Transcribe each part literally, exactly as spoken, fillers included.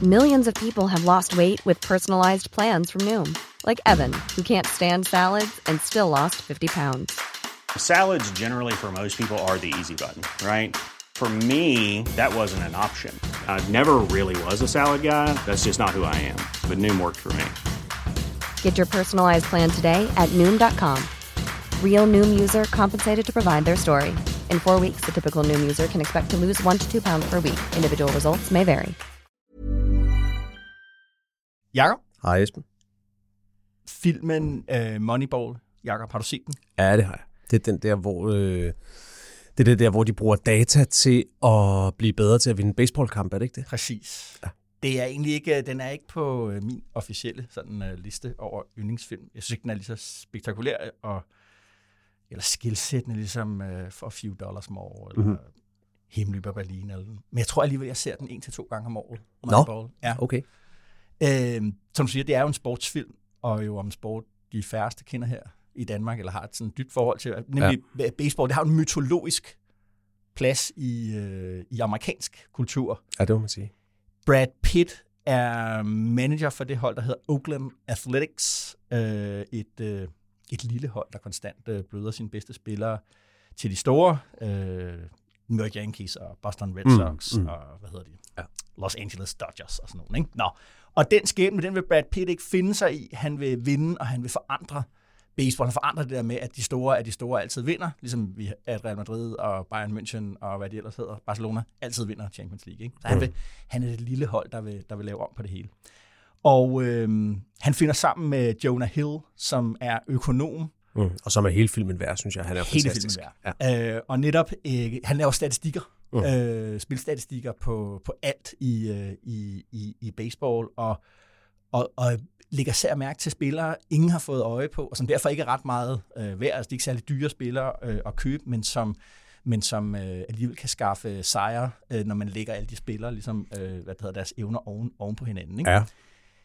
Millions of people have lost weight with personalized plans from Noom. Like Evan, who can't stand salads and still lost fifty pounds. Salads generally for most people are the easy button, right? For me, that wasn't an option. I never really was a salad guy. That's just not who I am. But Noom worked for me. Get your personalized plan today at Noom dot com. Real Noom user compensated to provide their story. In four weeks, the typical Noom user can expect to lose one to two pounds per week. Individual results may vary. Jakob? Hej Esben. Filmen uh, Moneyball, Jakob, har du set den? Ja, det har jeg. Det er den der, hvor, øh, det er det der, hvor de bruger data til at blive bedre til at vinde baseballkamp, er det ikke det? Præcis. Ja. Det er egentlig ikke, den er ikke på uh, min officielle sådan, uh, liste over yndlingsfilm. Jeg synes ikke, den er lige så spektakulær og eller skilsættende, ligesom uh, For a Few Dollars More, eller mm-hmm. Himmeløber Berlin. Eller, men jeg tror alligevel, jeg ser den en til to gange om året. Nå, ja. Okay. Øh, som du siger, det er jo en sportsfilm, og jo om sport, de færreste kender her i Danmark, eller har et sådan dybt forhold til, nemlig ja. baseball. Det har en mytologisk plads i, øh, i amerikansk kultur. Ja, det må man sige. Brad Pitt er manager for det hold, der hedder Oakland Athletics. Øh, et, øh, et lille hold, der konstant øh, bløder sine bedste spillere til de store. Øh, New York Yankees og Boston Red Sox mm, mm. og hvad hedder de? Ja. Los Angeles Dodgers og sådan noget. Ikke? Nå. Og den skæbne, den vil Brad Pitt ikke finde sig i. Han vil vinde, og han vil forandre baseball. Han forandrer det der med, at de store at de store altid vinder. Ligesom vi at Real Madrid og Bayern München og hvad det ellers hedder, Barcelona, altid vinder Champions League. Ikke? Så han, vil, han er det lille hold, der vil, der vil lave om på det hele. Og øhm, han finder sammen med Jonah Hill, som er økonom. Mm. Og som er hele filmen værd, synes jeg. Han er hele fantastisk. Hele filmen værd. Ja. Øh, og netop, øh, han laver statistikker. Mm. Øh, spilstatistikker på, på alt i, øh, i, i, i baseball, og, og, og lægger særlig mærke til spillere, ingen har fået øje på, og som derfor ikke er ret meget øh, værd. Altså, det er ikke særlig dyre spillere øh, at købe, men som, men som øh, alligevel kan skaffe sejre, øh, når man lægger alle de spillere, ligesom øh, hvad hedder, deres evner oven, oven på hinanden. Ikke? Ja.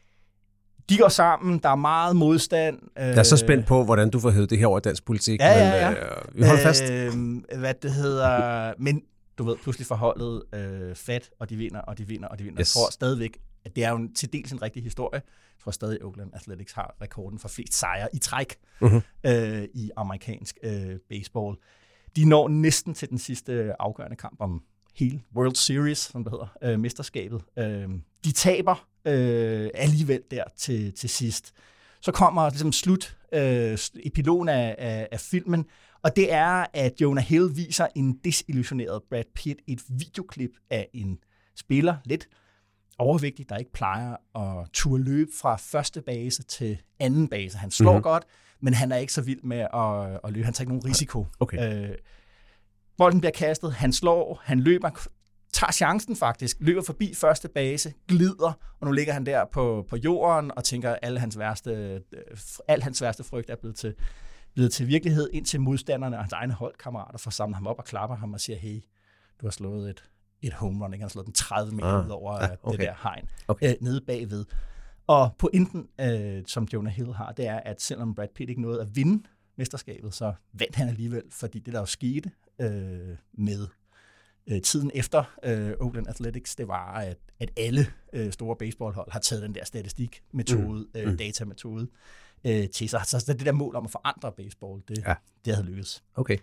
De går sammen, der er meget modstand. Øh, jeg er så spændt på, hvordan du får hævet det her over dansk politik. Ja, ja, ja. Men, øh, vi holder fast. Øh, hvad det hedder, men du ved, pludselig forholdet øh, fat, og de vinder, og de vinder, og de vinder. Yes. Jeg tror stadigvæk, at det er jo en, til dels en rigtig historie. Jeg tror stadig, at Oakland Athletics har rekorden for flest sejre i træk mm-hmm. øh, i amerikansk øh, baseball. De når næsten til den sidste afgørende kamp om hele World Series, som det hedder, øh, mesterskabet. Øh, de taber øh, alligevel der til, til sidst. Så kommer ligesom slut, øh, epilogen af, af, af filmen, og det er, at Jonah Hill viser en desillusioneret Brad Pitt et videoklip af en spiller, lidt overvægtig, der ikke plejer at turde løbe fra første base til anden base. Han slår mm-hmm. godt, men han er ikke så vild med at, at løbe. Han tager ikke nogen risiko. Okay. Øh, bolden bliver kastet, han slår, han løber, tager chancen faktisk, løber forbi første base, glider, og nu ligger han der på, på jorden og tænker, at al hans værste, al hans værste frygt er blevet til blevet til virkelighed, indtil modstanderne og hans egne holdkammerater får samlet ham op og klapper ham og siger, hey, du har slået et, et home run, ikke? Han har slået den tredive meter ah, ud over ah, okay. det der hegn, okay. øh, nede bagved. Og pointen, øh, som Jonah Hill har, det er, at selvom Brad Pitt ikke nåede at vinde mesterskabet, så vandt han alligevel, fordi det der jo skete øh, med øh, tiden efter øh, Oakland Athletics, det var, at, at alle øh, store baseballhold har taget den der statistikmetode, mm. øh, datametode, øh, til sig. Så det der mål om at forandre baseball, det, ja. det havde lykkes. Okay.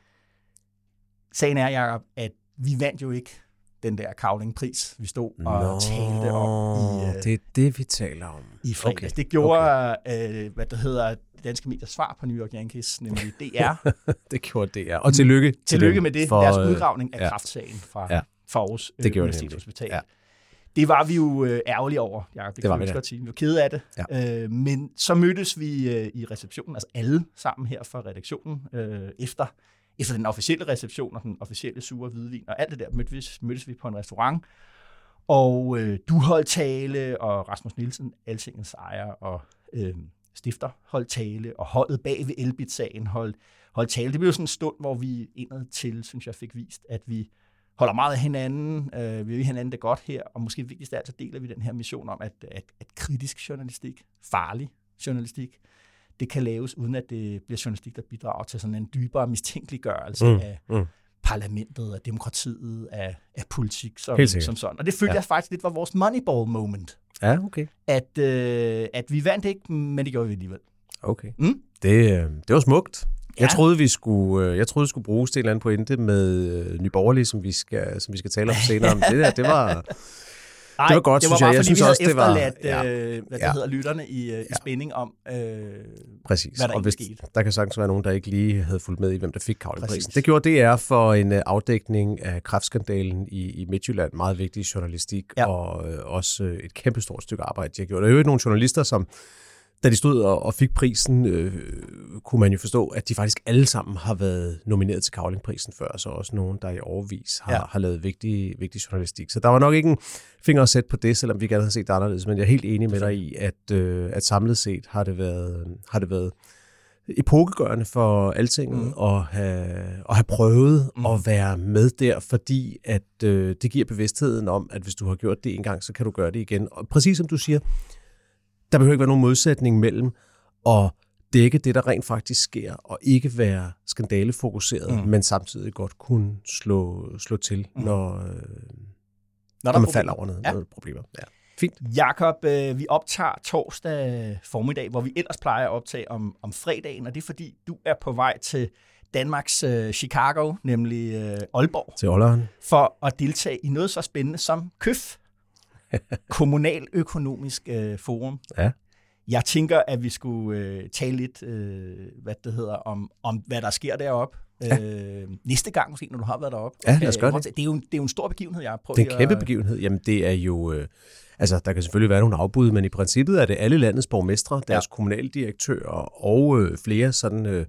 Sagen er, Jacob, at vi vandt jo ikke den der Cowling-pris, vi stod og Nå, talte om i øh, det er det, vi taler om. I fredags. Okay. Det gjorde, okay. øh, hvad der hedder, danske mediers svar på New York Yankees, nemlig D R. Det gjorde D R. Og tillykke. Mm. Tillykke med det. For, deres udgravning af ja. kræftsagen fra, ja. fra Aarhus det gjorde Universitetshospital. Ja. Det var vi jo øh, ærgerlige over, Jacob. Det, det var vi da. Vi var kede af det. Ja. Øh, men så mødtes vi øh, i receptionen, altså alle sammen her fra redaktionen, øh, efter, efter den officielle reception og den officielle sure hvidvin, og alt det der mødtes, mødtes vi på en restaurant. Og øh, du holdt tale, og Rasmus Nielsen, Altingens ejer og øh, stifter, holdt tale, og holdet bag ved Elbit-sagen holdt, holdt tale. Det blev sådan en stund, hvor vi indad til, synes jeg, fik vist, at vi holder meget af hinanden, øh, vi vil hinanden det godt her, og måske vigtigst af alt, så deler vi den her mission om, at, at, at kritisk journalistik, farlig journalistik, det kan laves, uden at det bliver journalistik, der bidrager til sådan en dybere mistænkeliggørelse mm, af mm. parlamentet, af demokratiet, af, af politik som, som sådan. Og det følte ja. jeg faktisk lidt var vores Moneyball moment. Ja, okay. At, øh, at vi vandt ikke, men det gjorde vi alligevel. Okay. Mm? Det, det var smukt. Ja. Jeg troede, vi skulle, jeg troede, det skulle bruges til en eller anden pointe med Nye Borgerlige, som vi skal, som vi skal tale om senere. Om det der, det var... Ej, det var godt, det var synes bare, jeg. Jeg fordi synes vi også, det var... efterladt, ja. øh, hvad det ja. hedder, lytterne i, øh, i ja. spænding om, øh, Præcis. hvad der og hvis, skete. Der kan sagtens være nogen, der ikke lige havde fulgt med i, hvem der fik Cavlingprisen. Præcis. Det gjorde D R for en uh, afdækning af kræftskandalen i, i Midtjylland. Meget vigtig journalistik, ja. og øh, også øh, et kæmpestort stykke arbejde, de har gjort. Der er jo nogle journalister, som da de stod og, og fik prisen, øh, kunne man jo forstå, at de faktisk alle sammen har været nomineret til Cavlingprisen før, så også nogen, der i årevis har, ja. har lavet vigtig, vigtig journalistik. Så der var nok ikke en finger at sætte på det, selvom vi gerne havde set det anderledes, men jeg er helt enig med dig i, at, øh, at samlet set har det været, har det været epokegørende for Altinget mm. at, have, at have prøvet mm. at være med der, fordi at øh, det giver bevidstheden om, at hvis du har gjort det en gang, så kan du gøre det igen. Og præcis som du siger, der behøver ikke være nogen modsætning mellem at dække det, der rent faktisk sker, og ikke være skandalefokuseret, mm. men samtidig godt kunne slå, slå til, mm. når, øh, når, når man falder over noget, ja. noget problemer. Ja. Fint. Jakob, øh, vi optager torsdag formiddag, hvor vi ellers plejer at optage om, om fredagen, og det er fordi, du er på vej til Danmarks øh, Chicago, nemlig øh, Aalborg, til Aalborg, for at deltage i noget så spændende som K Ø F, Kommunaløkonomisk øh, Forum. Ja. Jeg tænker, at vi skulle øh, tale lidt, øh, hvad det hedder, om, om hvad der sker deroppe. Ja. Øh, næste gang måske, når du har været deroppe. Ja, lad os gøre det. Det er jo, det er jo en stor begivenhed, jeg har prøvet. Det er en kæmpe begivenhed. Jamen, det er jo... Øh, altså, der kan selvfølgelig være nogle afbud, men i princippet er det alle landets borgmestre, deres ja. kommunaldirektører og øh, flere sådan... Øh,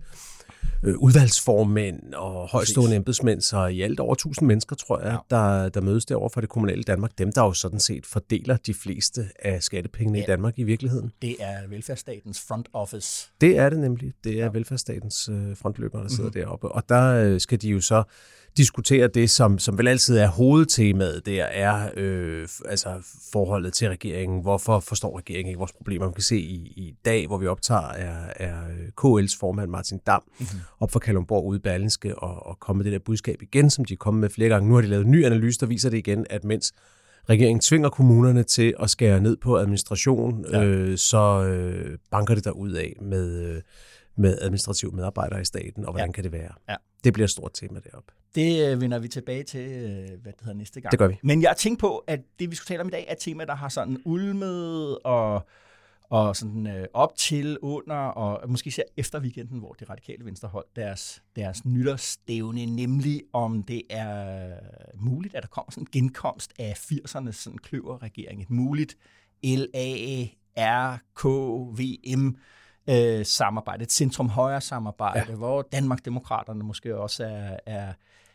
udvalgsformænd og højstående embedsmænd, så i alt over tusind mennesker, tror jeg, ja. der, der mødes derovre for det kommunale Danmark. Dem, der jo sådan set fordeler de fleste af skattepengene ja. i Danmark i virkeligheden. Det er velfærdsstatens front office. Det er det nemlig. Det er ja. velfærdsstatens øh, frontløbere, der sidder mm-hmm. deroppe. Og der øh, skal de jo så diskutere det, som, som vel altid er hovedtemaet, det er øh, altså forholdet til regeringen. Hvorfor forstår regeringen ikke vores problemer? Man kan se i, i dag, hvor vi optager, er, er K L's formand Martin Dam mm-hmm. op for Kalundborg ude i Berlingske og, og komme med det der budskab igen, som de er kommet med flere gange. Nu har de lavet en ny analyse, der viser det igen, at mens regeringen tvinger kommunerne til at skære ned på administration, ja. øh, så øh, banker det der ud af med, øh, med administrative medarbejdere i staten, og hvordan ja. kan det være? Ja. Det bliver et stort tema deroppe. Det øh, vender vi tilbage til, øh, hvad det hedder, næste gang. Det gør vi. Men jeg tænkte på, at det, vi skulle tale om i dag, er et tema, der har sådan ulmet og, og sådan øh, op til, under, og måske især efter weekenden, hvor det radikale venstre holdt deres, deres nytårsstævne, nemlig om det er muligt, at der kommer sådan en genkomst af firsernes sådan kløverregering. Et muligt L A R K V M Øh, samarbejde, et centrum-højre-samarbejde, ja. hvor Danmarksdemokraterne måske også er, er,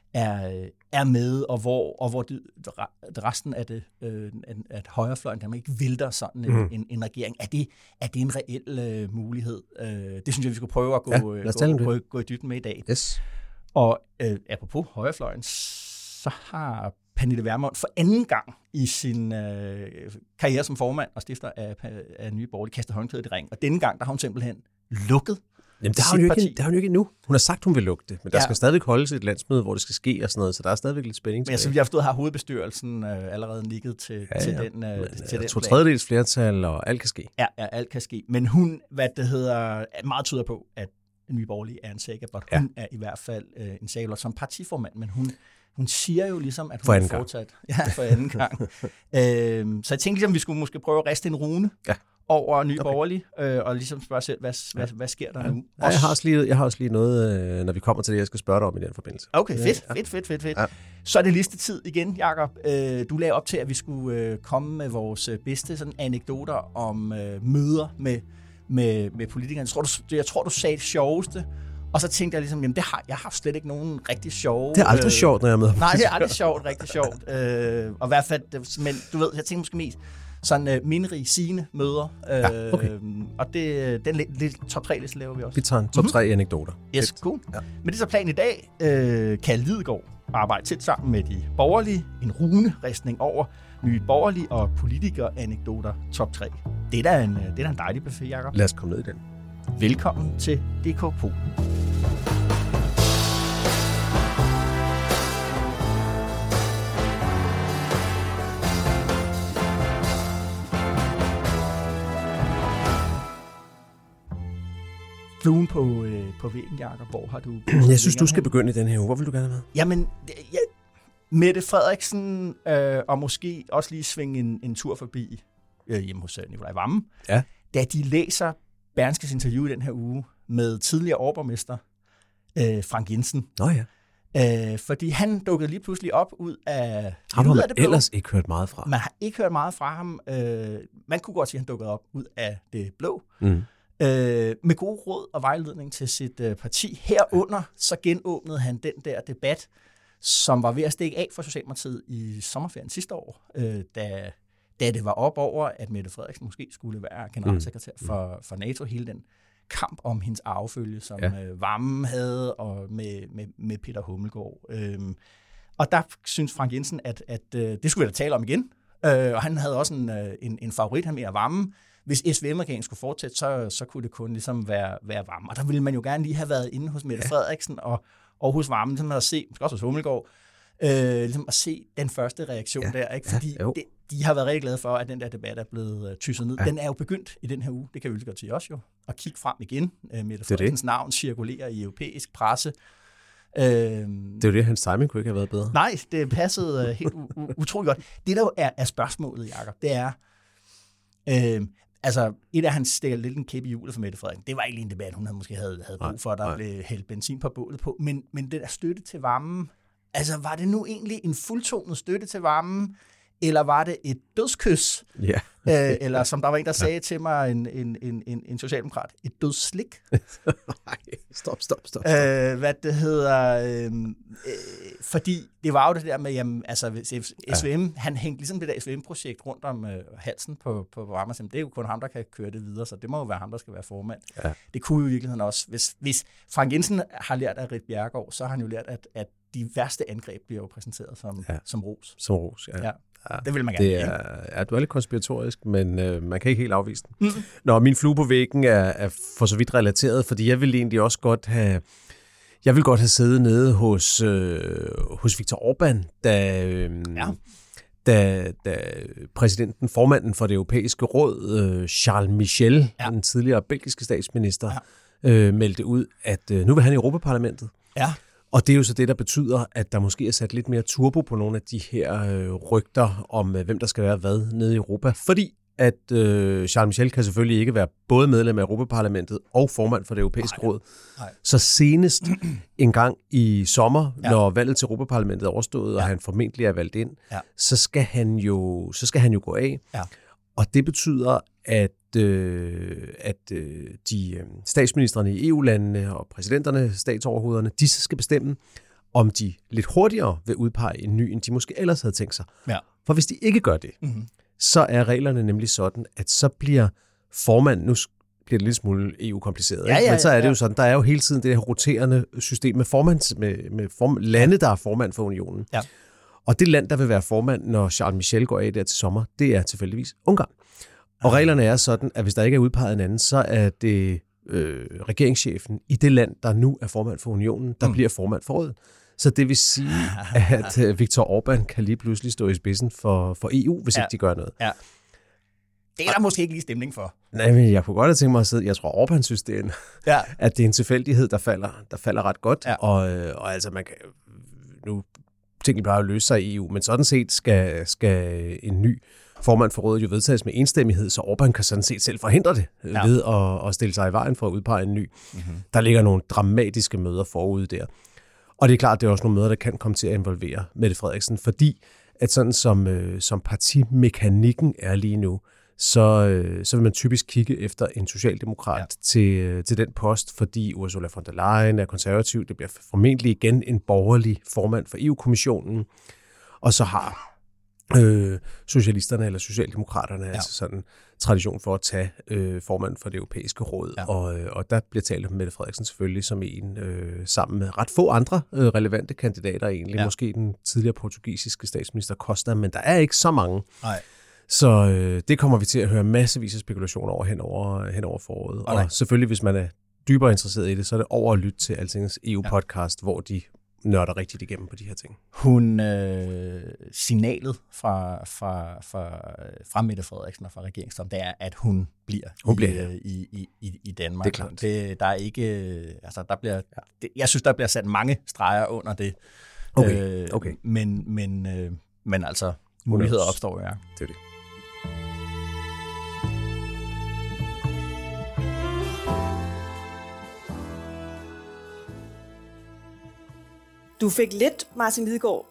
er, er med, og hvor, og hvor det, resten af det, øh, at højrefløjen der ikke vælter sådan en, mm. en, en regering. Er det, er det en reel øh, mulighed? Øh, det synes jeg, vi skulle prøve at gå, ja, gå, gå, gå i dybden med i dag. Yes. Og øh, apropos højrefløjen, så har Pernille Vermund for anden gang i sin øh, karriere som formand og stifter af, af Nye Borgerlige kastet håndklædet i ring. Og denne gang, der har hun simpelthen lukket Jamen, det har hun jo ikke, det har hun jo ikke endnu. Hun har sagt, hun vil lukke det, men der ja. skal stadig holdes et landsmøde, hvor det skal ske og sådan noget, så der er stadigvæk lidt spænding tilbage. Men altså, vi har forstået, har hovedbestyrelsen øh, allerede ligget til, ja, til ja. den øh, men, til ja, den to tredjedels flertal, og alt kan ske. Ja, ja, alt kan ske. Men hun, hvad det hedder, meget tyder på, at Nye Borgerlige er en sikker, but ja. hun er i hvert fald øh, en sikker som partiformand, men hun Hun siger jo ligesom, at hun er fortsat. Ja, for anden gang. øhm, så jeg tænkte ligesom, vi skulle måske prøve at riste en rune ja. over Nye okay. Borgerlige, øh, og ligesom spørge selv, hvad, hvad, hvad sker der ja. nu? Ja, jeg, har også lige, jeg har også lige noget, øh, når vi kommer til det, jeg skal spørge dig om i den forbindelse. Okay, fedt, ja. fedt, fedt, fedt, fedt. Ja. Så er det listetid igen, Jakob. Øh, du lagde op til, at vi skulle øh, komme med vores bedste sådan, anekdoter om øh, møder med, med, med politikerne. Jeg tror, du, jeg tror, du sagde det sjoveste. Og så tænkte jeg ligesom, jamen det har, jeg har slet ikke nogen rigtig sjove... Det er aldrig øh, sjovt, når jeg er med. Nej, det er aldrig sjovt, rigtig sjovt. Øh, og i hvert fald, men du ved, jeg tænker måske mest sådan øh, mindre sigende møder. Øh, ja, okay. Og det, den lille top tre liste laver vi også. Vi tager en top tre mm-hmm. anekdoter. Yes, cool. Ja. Men det er så planen i dag. Øh, Kalle Lidegaard arbejder tæt sammen med de borgerlige. En runeristning over Nye Borgerlige og politikere-anekdoter top tre. Det er da en, det er da en dejlig buffet, Jacob. Lad os komme ned i den. Velkommen til D K Pol. Fluen på, øh, på væggen, Jacob. Hvor har du... Jeg synes, du skal begynde i den her uge. Hvor vil du gerne med? Jamen, ja, Mette Frederiksen, øh, og måske også lige svinge en, en tur forbi øh, hjemme hos Nikolaj Wammen. Ja. Da de læser Berlingskes interview i den her uge med tidligere overborgmester øh, Frank Jensen. Nå ja. Øh, fordi han dukkede lige pludselig op ud af... Ham har ud man af det blå. ellers ikke hørt meget fra. Man har ikke hørt meget fra ham. Øh, man kunne godt sige, at han dukkede op ud af det blå. Mm. Øh, med god råd og vejledning til sit øh, parti. Herunder så genåbnede han den der debat, som var ved at stikke af for Socialdemokratiet i sommerferien sidste år, øh, da, da det var op over, at Mette Frederiksen måske skulle være generalsekretær mm. for, for NATO. Hele den kamp om hendes arvefølge, som ja. øh, Wammen havde, og med, med, med Peter Hummelgaard. Øhm, og der synes Frank Jensen, at, at øh, det skulle vi da tale om igen. Øh, og han havde også en, øh, en, en favorit, han mere Wammen. Hvis S V M-regeringen skulle fortsætte, så, så kunne det kun ligesom være, være Wammen. Og der ville man jo gerne lige have været inde hos Mette ja. Frederiksen og, og hos Wammen, ligesom at se, måske også hos Hummelgaard, øh, ligesom at se den første reaktion ja. der. Ikke? Fordi ja, det, de har været rigtig glade for, at den der debat er blevet uh, tysset ned. Ja. Den er jo begyndt i den her uge, det kan vi jo godt til os jo, at kigge frem igen. Uh, Mette Frederiksens navn cirkulerer i europæisk presse. Uh, det er jo det, hans timing kunne ikke have været bedre. Nej, det passede uh, helt u- u- utroligt godt. Det der jo er, er spørgsmålet, Jacob, det er... Uh, Altså, et af hans stikker lidt en kæppe i hjulet for Mette Frederiksen. Det var ikke en debat, hun havde måske havde, havde brug for, der nej. blev hældt benzin på bålet på. Men, men den der støtte til Wammen, altså var det nu egentlig en fuldtonet støtte til Wammen, eller var det et dødskys? Ja. øh, eller som der var en, der sagde ja. til mig, en, en, en, en, en socialdemokrat, et dødsslik. Nej, stop, stop, stop. stop. Øh, hvad det hedder... Øh, øh, fordi det var jo det der med, jamen, altså S V M, ja. han hængte ligesom det der S V M-projekt rundt om øh, halsen på, på Wammen. Det er jo kun ham, der kan køre det videre, så det må jo være ham, der skal være formand. Ja. Det kunne jo i virkeligheden også. Hvis, hvis Frank Jensen har lært af Ritt Bjerregaard, så har han jo lært, at, at de værste angreb bliver jo præsenteret som, ja. som ros. Som ros, ja. ja. Ja, det vil man gerne. Det er, ja, du er lidt konspiratorisk, men øh, man kan ikke helt afvise den. Mm. Nå, min flue på væggen er, er for så vidt relateret, fordi jeg vil egentlig også godt have, jeg vil godt have siddet nede hos, øh, hos Viktor Orbán, da, øh, ja. da, da præsidenten, formanden for det europæiske råd, øh, Charles Michel, ja. den tidligere belgiske statsminister, ja. øh, meldte ud, at øh, nu vil han i Europaparlamentet. Ja. Og det er jo så det, der betyder, at der måske er sat lidt mere turbo på nogle af de her øh, rygter om, øh, hvem der skal være hvad nede i Europa. Fordi at øh, Charles Michel kan selvfølgelig ikke være både medlem af Europaparlamentet og formand for det europæiske Nej. råd. Nej. Så senest en gang i sommer, ja. når valget til Europaparlamentet er overstået, ja. og han formentlig er valgt ind, ja. så, skal han jo, så skal han jo gå af. Ja. Og det betyder, at, øh, at øh, de øh, statsministrene i E U-landene og præsidenterne, statsoverhovederne, de skal bestemme, om de lidt hurtigere vil udpege en ny, end de måske ellers havde tænkt sig. Ja. For hvis de ikke gør det, mm-hmm. så er reglerne nemlig sådan, at så bliver formanden, nu bliver det lidt smule E U-kompliceret, ja, ja, ja, men så er det ja. jo sådan, der er jo hele tiden det her roterende system med, formands, med, med form, lande, der er formand for unionen. Ja. Og det land, der vil være formand, når Charles Michel går af der til sommer, det er tilfældigvis Ungarn. Og reglerne er sådan, at hvis der ikke er udpeget en anden, så er det øh, regeringschefen i det land, der nu er formand for unionen, der mm. bliver formand for rådet. Så det vil sige, at øh, Viktor Orbán kan lige pludselig stå i spidsen for, for E U, hvis ja. ikke de gør noget. Ja. Det er der måske ikke lige stemning for. Nej, men jeg kunne godt have tænkt mig at sidde. Jeg tror, Orbán synes, det er en, ja. at det er en tilfældighed, der falder, der falder ret godt. Ja. Og, og altså, man kan nu tingene plejer at løse sig i E U, men sådan set skal, skal en ny formand for rådet jo vedtages med enstemmighed, så Orbán kan sådan set selv forhindre det ja. ved at, at stille sig i vejen for at udpege en ny. Mm-hmm. Der ligger nogle dramatiske møder forude der. Og det er klart, det er også nogle møder, der kan komme til at involvere Mette Frederiksen, fordi at sådan som, øh, som partimekanikken er lige nu, så, øh, så vil man typisk kigge efter en socialdemokrat ja. til, øh, til den post, fordi Ursula von der Leyen er konservativ. Det bliver formentlig igen en borgerlig formand for E U-kommissionen. Og så har øh, socialisterne eller socialdemokraterne ja. altså sådan tradition for at tage øh, formand for det europæiske råd. Ja. Og, øh, og der bliver talt om Mette Frederiksen selvfølgelig som en, øh, sammen med ret få andre øh, relevante kandidater egentlig. Ja. Måske den tidligere portugisiske statsminister Costa, men der er ikke så mange. Nej. Så øh, det kommer vi til at høre massevis af spekulationer over hen over, hen over foråret. Okay. Og selvfølgelig, hvis man er dybere interesseret i det, så er det over at lytte til Altingens E U-podcast, ja. hvor de nørder rigtigt igennem på de her ting. Hun, øh, signalet fra, fra, fra, fra Mette Frederiksen og fra regeringstoppen, det er, at hun bliver, hun i, bliver ja. i, i, i, i Danmark. Det er klart. Det, der er ikke, altså der bliver, ja. det, jeg synes, der bliver sat mange streger under det. Okay, okay. Øh, men, men, øh, men altså, muligheder opstår, ja. Det er det. Du fik lidt, Martin Lidegaard,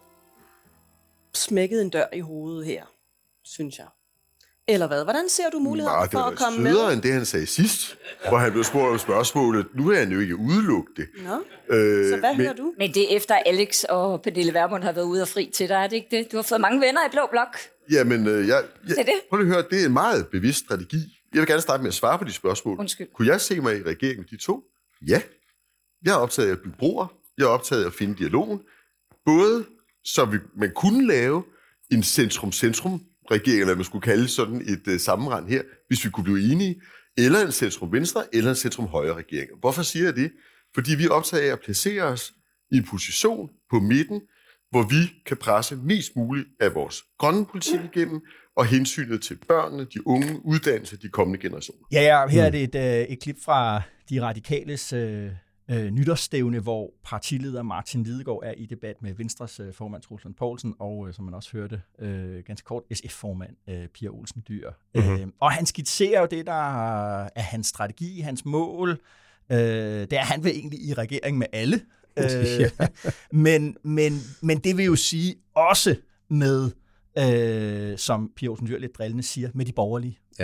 smækket en dør i hovedet her, synes jeg. Eller hvad? Hvordan ser du muligheden for at komme med? Det var sødere end det, han sagde sidst, hvor han blev spurgt om spørgsmålet. Nu vil han jo ikke udelukke det. Nå, øh, så hvad men, hører du? Men det er efter Alex og Pernille Vermund har været ude og fri til dig, er det ikke det? Du har fået mange venner i Blå Blok. Jamen, øh, jeg, jeg, det det? prøv at høre, det er en meget bevidst strategi. Jeg vil gerne starte med at svare på de spørgsmål. Undskyld. Kunne jeg se mig i regeringen med de to? Ja. Jeg er optaget af at bygge broer. Jeg er optaget af at finde dialogen. Både så vi, man kunne lave en centrum-centrum regering, eller man skulle kalde sådan et uh, sammenrend her, hvis vi kunne blive enige, eller en centrum-venstre, eller en centrum-højre regering. Hvorfor siger jeg det? Fordi vi er optaget af at placere os i en position på midten, hvor vi kan presse mest muligt af vores grønne politik igennem, og hensynet til børnene, de unge, uddannelse, de kommende generationer. Ja, ja, her er det et, øh, et klip fra de radikales øh, øh, nytårsstævne, hvor partileder Martin Lidegaard er i debat med Venstres øh, formand Troels Lund Poulsen, og øh, som man også hørte, øh, ganske kort, S F-formand øh, Pia Olsen Dyhr. Mm-hmm. Øh, og han skitserer jo det, der er hans strategi, hans mål. Øh, det er, han vil egentlig i regering med alle. Øh, men, men, men det vil jo sige også med, øh, som Pia Olsen Dyhr lidt drillende siger, med de borgerlige. Ja.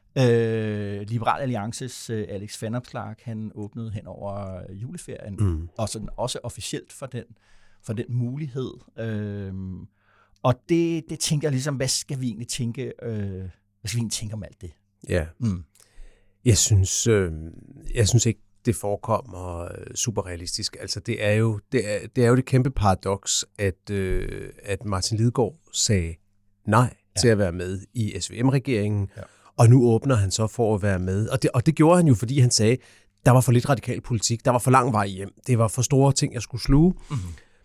Øh, Liberal Alliances øh, Alex Vanopslagh, han åbnede hen over juleferien, mm. og sådan også officielt for den, for den mulighed. Øh, og det, det tænker jeg ligesom, hvad skal vi egentlig tænke, øh, hvad skal vi egentlig tænke om alt det? Ja. Mm. Jeg synes, øh, jeg synes ikke, det forekommer super realistisk. Altså, det er jo det, er, det, er jo det kæmpe paradoks, at, øh, at Martin Lidegaard sagde nej ja. til at være med i S V M-regeringen, ja. og nu åbner han så for at være med. Og det, og det gjorde han jo, fordi han sagde, der var for lidt radikal politik, der var for lang vej hjem, det var for store ting, jeg skulle sluge. Mm-hmm.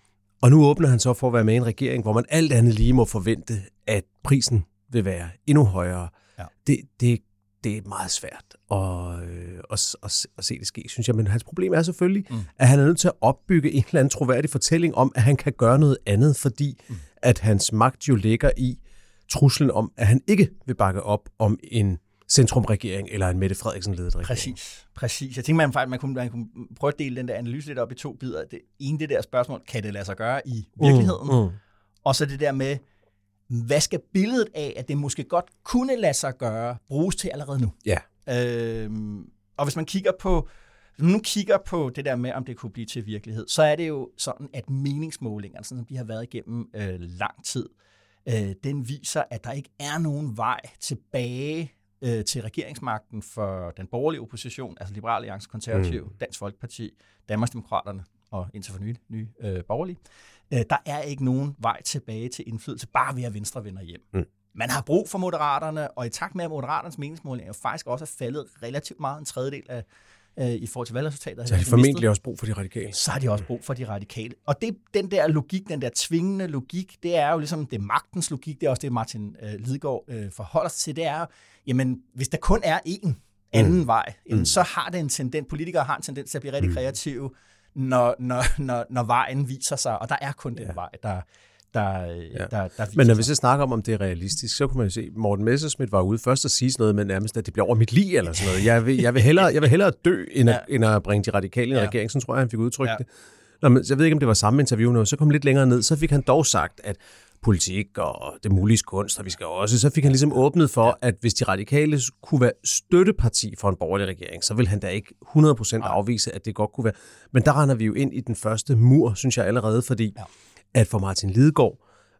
Og nu åbner han så for at være med i en regering, hvor man alt andet lige må forvente, at prisen vil være endnu højere. Ja. Det, det Det er meget svært at, øh, at, at, at se det ske, synes jeg. Men hans problem er selvfølgelig, mm. at han er nødt til at opbygge en eller anden troværdig fortælling om, at han kan gøre noget andet, fordi mm. at hans magt jo ligger i truslen om, at han ikke vil bakke op om en centrumregering eller en Mette Frederiksen-ledet regering. Præcis, præcis. Jeg tænker, man, faktisk, man, kunne, man kunne prøve at dele den der analyse lidt op i to bidder. Det ene, det der spørgsmål, kan det lade sig gøre i virkeligheden? Mm. Mm. Og så det der med, hvad skal billedet af, at det måske godt kunne lade sig gøre, bruges til allerede nu? Ja. Øhm, og hvis man kigger på, hvis man nu kigger på det der med, om det kunne blive til virkelighed, så er det jo sådan, at meningsmålingerne, sådan som de har været igennem øh, lang tid, øh, den viser, at der ikke er nogen vej tilbage øh, til regeringsmagten for den borgerlige opposition, altså Liberal Alliance, Konservative, mm. Dansk Folkeparti, Danmarksdemokraterne og indtil for nye, nye øh, borgerlige. Der er ikke nogen vej tilbage til indflydelse, bare ved at Venstre vender hjem. Mm. Man har brug for Moderaterne, og i takt med, at Moderaternes meningsmåling jo faktisk også er faldet relativt meget en tredjedel af, øh, i forhold til valgresultater. Så har de formentlig også brug for de radikale. Så har de også brug for de radikale. Og det, den der logik, den der tvingende logik, det er jo ligesom, det er magtens logik, det er også det, Martin øh, Lidegaard øh, forholder sig til, det er, jamen, hvis der kun er én anden mm. vej, jamen, mm. så har det en tendens, politikere har en tendens til at blive rigtig mm. kreative, Når, når, når, når vejen viser sig, og der er kun den ja. vej, der, der, ja. der, der viser Men når vi sig. så snakker om, om det er realistisk, så kunne man jo se, Morten Messerschmidt var ude først og sige noget med nærmest, at det bliver over mit liv eller sådan noget. Jeg vil, jeg vil, hellere, jeg vil hellere dø, end at, ja. end at bringe de radikale i en ja. regering. Sådan tror jeg, han fik udtrykt ja. det. Nå, men jeg ved ikke, om det var samme interview nu. Så kom lidt længere ned, så fik han dog sagt, at politik og det mulige kunst, og vi skal også, så fik han ligesom åbnet for, ja. at hvis de radikale kunne være støtteparti for en borgerlig regering, så vil han da ikke hundrede procent afvise, at det godt kunne være. Men der render vi jo ind i den første mur, synes jeg allerede, fordi ja. at for Martin Lidegaard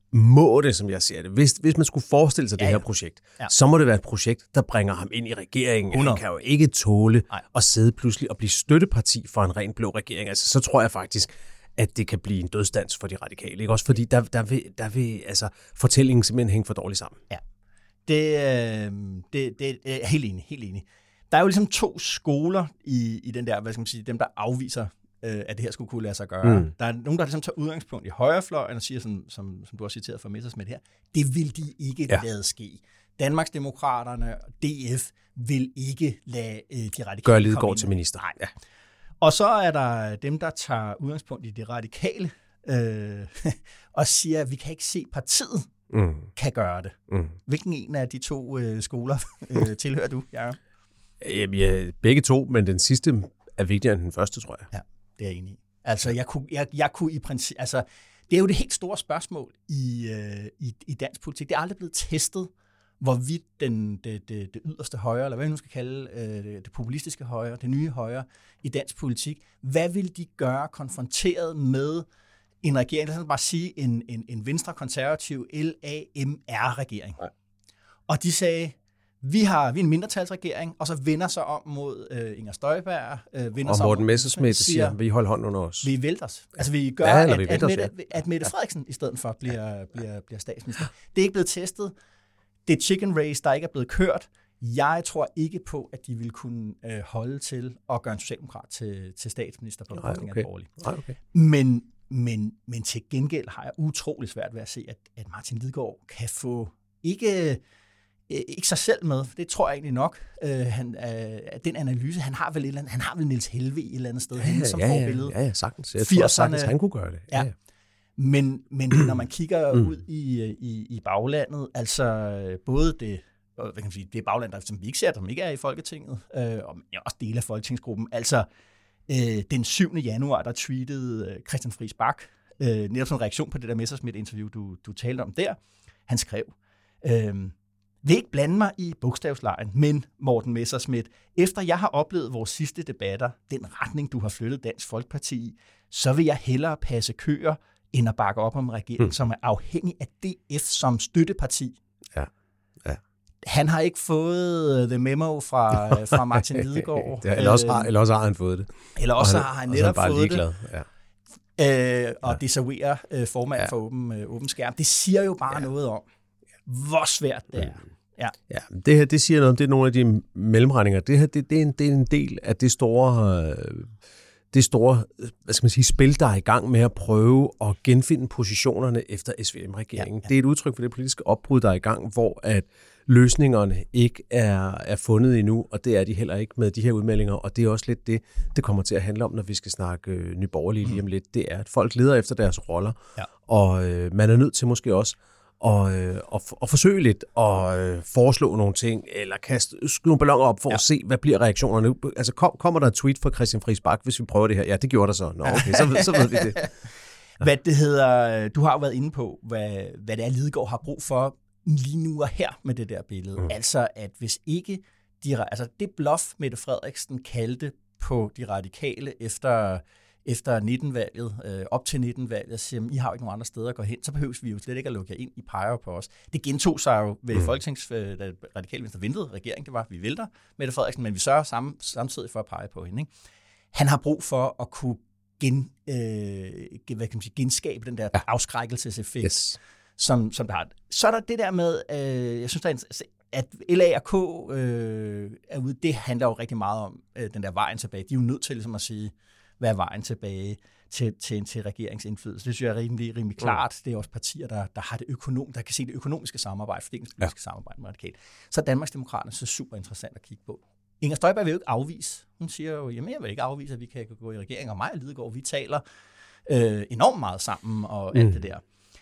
må det, som jeg ser det, hvis, hvis man skulle forestille sig ja, det her projekt, ja. så må det være et projekt, der bringer ham ind i regeringen. hundrede Han kan jo ikke tåle Nej. at sidde pludselig og blive støtteparti for en ren blå regering. Altså, så tror jeg faktisk, at det kan blive en dødsdans for de radikale. Ikke? Også fordi der, der, vil, der vil altså, fortællingen simpelthen hænge for dårligt sammen. Ja, det, øh, det, det er helt enig, helt enig. Der er jo ligesom to skoler i, i den der, hvad skal man sige, dem der afviser øh, at det her skulle kunne lade sig gøre. Mm. Der er nogen, der ligesom tager udgangspunkt i højrefløjen og siger, sådan, som, som du har citeret fra Messerschmidt her, det vil de ikke ja. lade ske. Danmarksdemokraterne og D F vil ikke lade øh, de radikale Gør Lidegaard til minister. Nej. Ja. Og så er der dem, der tager udgangspunkt i de radikale øh, og siger, at vi kan ikke se partiet mm. kan gøre det. Mm. Hvilken en af de to øh, skoler øh, tilhører du, Jacob? Jamen, ja, begge to, men den sidste er vigtigere end den første, tror jeg. Ja, det er jeg enig i. Altså, jeg kunne, jeg, jeg kunne i princip... Altså, det er jo det helt store spørgsmål i, øh, i, i dansk politik. Det er aldrig blevet testet, hvorvidt den, det, det, det yderste højre, eller hvad vi nu skal kalde øh, det, det populistiske højre, det nye højre i dansk politik, hvad vil de gøre konfronteret med en regering, lad os bare sige en, en, en venstre-konservativ L A M R-regering. Ja. Og de sagde, vi har vi er en mindretalsregering, og så vender sig om mod øh, Inger Støjberg. Øh, vender og sig Morten om, Messerschmidt siger, vi holder hånden under os. Vi vælter os. Altså vi gør, ja, at, vi at, os, Mette, ja. at Mette Frederiksen i stedet for bliver, bliver, bliver statsminister. Det er ikke blevet testet. Det er chicken race, der ikke er blevet kørt. Jeg tror ikke på, at de vil kunne øh, holde til at gøre en socialdemokrat til, til statsminister på bekostning af en borgerlig. Okay. Men, men, men til gengæld har jeg utrolig svært ved at se, at, at Martin Lidegaard kan få ikke, øh, ikke sig selv med. Det tror jeg egentlig nok. Øh, han, øh, den analyse, han har vel et eller andet, han har vel Niels Helveg et eller andet sted, ja, henne som ja, forbillede. Ja, ja, sagtens. Jeg tror sagtens, han kunne gøre det. Ja. Ja. Men, men når man kigger mm. ud i, i, i baglandet, altså både det, hvad kan man sige, det bagland, der, som vi ikke ser, som ikke er i Folketinget, øh, og ja, også dele af Folketingsgruppen, altså øh, den syvende januar, der tweetede øh, Christian Friis Bach, øh, netop som en reaktion på det der Messerschmidt-interview, du, du talte om der. Han skrev, øh, vil ikke blande mig i bogstavslejen, men Morten Messerschmidt, efter jeg har oplevet vores sidste debatter, den retning, du har flyttet Dansk Folkeparti i, så vil jeg hellere passe køer, end at bakke op om en regering, mm. som er afhængig af D F som støtteparti. Ja, ja. Han har ikke fået the memo fra, fra Martin Lidegaard. ja, eller, også har, eller også har han fået det. Eller også han, har han netop bare fået ligeglad. det. Ja. Øh, og ja. desavouerer øh, formand ja. for åben, øh, åben skærm. Det siger jo bare ja. noget om, hvor svært det er. Ja. Ja, det her, det siger noget om, det er nogle af de mellemregninger. Det her, det, det, er, en, det er en del af det store... Øh, det store, hvad skal man sige, spil, der er i gang med at prøve at genfinde positionerne efter S V M-regeringen. Ja, ja. Det er et udtryk for det politiske opbrud, der er i gang, hvor at løsningerne ikke er, er fundet endnu, og det er de heller ikke med de her udmeldinger, og det er også lidt det, det kommer til at handle om, når vi skal snakke øh, Nye Borgerlige lige om lidt. Det er, at folk leder efter deres roller, ja. og øh, man er nødt til måske også og, øh, og, og forsøge lidt at øh, foreslå nogle ting, eller kaste nogle balloner op for ja. at se, hvad bliver reaktionerne. Altså kom, kommer der et tweet fra Christian Friis Bach, hvis vi prøver det her? Ja, det gjorde der så. Nå, okay, så, så ved vi det. Ja. Hvad det hedder, du har jo været inde på, hvad, hvad det er, Lidegaard har brug for lige nu og her med det der billede. Mm. Altså, at hvis ikke de, altså det bluff, Mette Frederiksen kaldte på de radikale efter... efter nitten-valget, øh, op til nitten-valget, siger, I har jo ikke nogen andre steder at gå hen, så behøves vi jo slet ikke at lukke jer ind, I peger på os. Det gentog sig jo ved mm. Folketings, da Radikale Venstre ventede regeringen, det var, vi vælter Mette Frederiksen, men vi sørger sammen, samtidig for at pege på hende. Ikke? Han har brug for at kunne gen, øh, hvad kan man sige, genskabe den der ja. afskrækkelseseffekt, yes. som, som der har. Så er der det der med, øh, jeg synes, der er at L A og K øh, er ude, det handler jo rigtig meget om øh, den der vejen tilbage. De er jo nødt til ligesom at sige, hvad er vejen tilbage til, til, til regeringsindflydelse. Det synes jeg er rimelig, rimelig klart. Mm. Det er også partier, der, der har det økonom, der kan se det økonomiske samarbejde, fordelingspolitiske ja. samarbejde med radikalt. Så er Danmarksdemokraterne så super interessant at kigge på. Inger Støjberg vil jo ikke afvise. Hun siger jo, jamen jeg vil ikke afvise, at vi kan gå i regering, og mig og Lidegaard, vi taler øh, enormt meget sammen og alt mm. det der.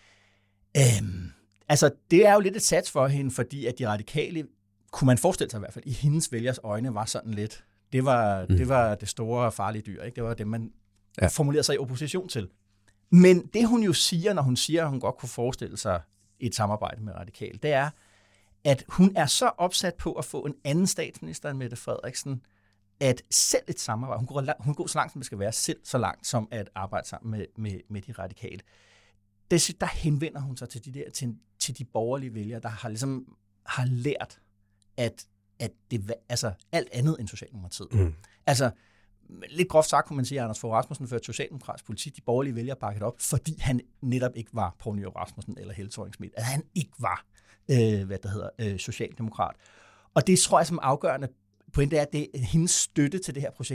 Øhm, altså, det er jo lidt et sats for hende, fordi at de radikale, kunne man forestille sig i hvert fald, i hendes vælgers øjne var sådan lidt, Det var, mm. det var det store farlige dyr, ikke? Det var det, man ja. formulerede sig i opposition til. Men det, hun jo siger, når hun siger, at hun godt kunne forestille sig et samarbejde med Radikal, det er, at hun er så opsat på at få en anden statsminister end Mette Frederiksen, at selv et samarbejde, hun går, hun går så langt, som det skal være, selv så langt som at arbejde sammen med, med, med de radikale. Det, der henvender hun sig til de, der, til, til de borgerlige vælgere, der har, ligesom, har lært, at at det altså alt andet end Socialdemokratiet. Mm. Altså, lidt groft sagt kunne man sige, at Anders Fogh Rasmussen førte socialdemokratisk politik, de borgerlige vælgere bakket op, fordi han netop ikke var Poul Nyrup Rasmussen eller Helle Thorning-Schmidt, at han ikke var, øh, hvad der hedder, øh, socialdemokrat. Og det tror jeg som afgørende pointe er, at det er hendes støtte til det her projekt, at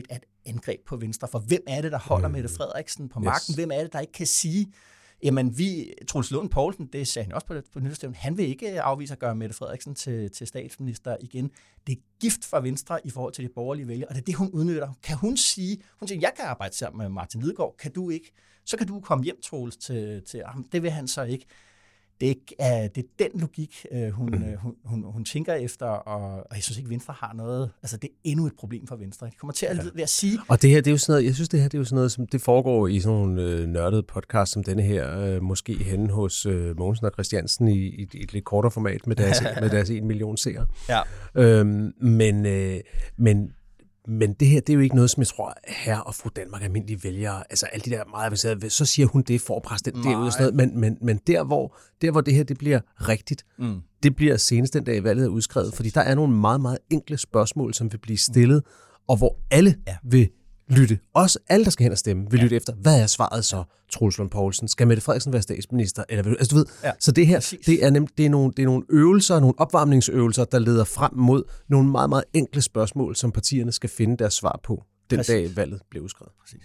angreb på Venstre. For hvem er det, der holder mm. Mette Frederiksen på magten? Yes. Hvem er det, der ikke kan sige, jamen vi, Troels Lund Poulsen, det sagde han også på, på nyhedsstævnen, han vil ikke afvise at gøre Mette Frederiksen til, til statsminister igen. Det er gift for Venstre i forhold til de borgerlige vælgere, og det er det, hun udnytter. Kan hun sige, hun siger, jeg kan arbejde sammen med Martin Lidegaard, kan du ikke? Så kan du komme hjem, Troels, til, til ham. Det vil han så ikke. Det er, det er den logik, hun, mm. hun, hun, hun tænker efter, og, og jeg synes ikke, Venstre har noget. Altså, det er endnu et problem for Venstre. De kommer til at, ja. ved at sige... Og det her, det er jo sådan noget, jeg synes, det her det er jo sådan noget, som det foregår i sådan nogle øh, nørdede podcast som denne her, øh, måske henne hos øh, Mogensen og Christiansen i, i, i et lidt kortere format med deres, med deres en million seere. Ja. Øhm, men, øh, men Men det her, det er jo ikke noget, som jeg tror, herre og fru Danmark almindelige vælgere, altså alle de der meget avancerede, så siger hun det for at presse den derud og sådan noget, men, men, men der, hvor, der, hvor det her, det bliver rigtigt, mm. det bliver senest den dag, valget er udskrevet, fordi der er nogle meget, meget enkle spørgsmål, som vil blive stillet, og hvor alle ja. vil lytte. Også alle, der skal hen og stemme, vil ja. lytte efter, hvad er svaret så, Troels Lund Poulsen? Skal Mette Frederiksen være statsminister? Eller, altså, du ved, ja. Så det her, det er, nemt, det, er nogle, det er nogle øvelser, nogle opvarmningsøvelser, der leder frem mod nogle meget, meget enkle spørgsmål, som partierne skal finde deres svar på, den Præcis. dag valget bliver udskrevet. Præcis.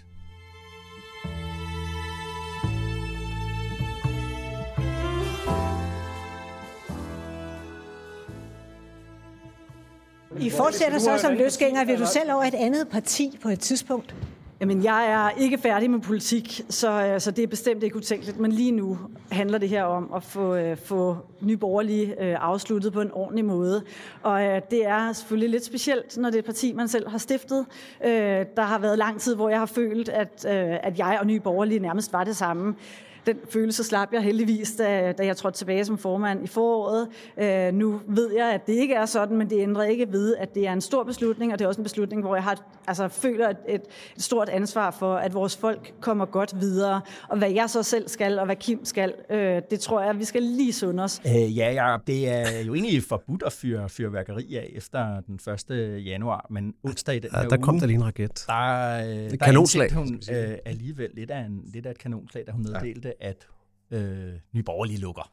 I fortsætter så som løsgænger. Vil du selv over et andet parti på et tidspunkt? Jamen, jeg er ikke færdig med politik, så, så det er bestemt ikke utænkeligt. Men lige nu handler det her om at få, få Nye Borgerlige afsluttet på en ordentlig måde. Og det er selvfølgelig lidt specielt, når det er et parti, man selv har stiftet. Der har været lang tid, hvor jeg har følt, at, at jeg og Nye Borgerlige nærmest var det samme. Den følelse slap jeg heldigvis, da, da jeg trådte tilbage som formand i foråret. Øh, nu ved jeg, at det ikke er sådan, men det ændrer ikke ved, at det er en stor beslutning, og det er også en beslutning, hvor jeg har, altså, føler et, et, et stort ansvar for, at vores folk kommer godt videre. Og hvad jeg så selv skal, og hvad Kim skal, øh, det tror jeg, vi skal lige sunde os. Øh, ja, ja, det er jo egentlig forbudt at fyre fyrværkeri af efter den første januar, men onsdag i den ja, her der uge, kom der lige en raket. Der, øh, der kanonslag. Hun øh, alligevel lidt af, en, lidt af et kanonslag, da hun meddelte, ja. at øh, Nye Borgerlige lukker.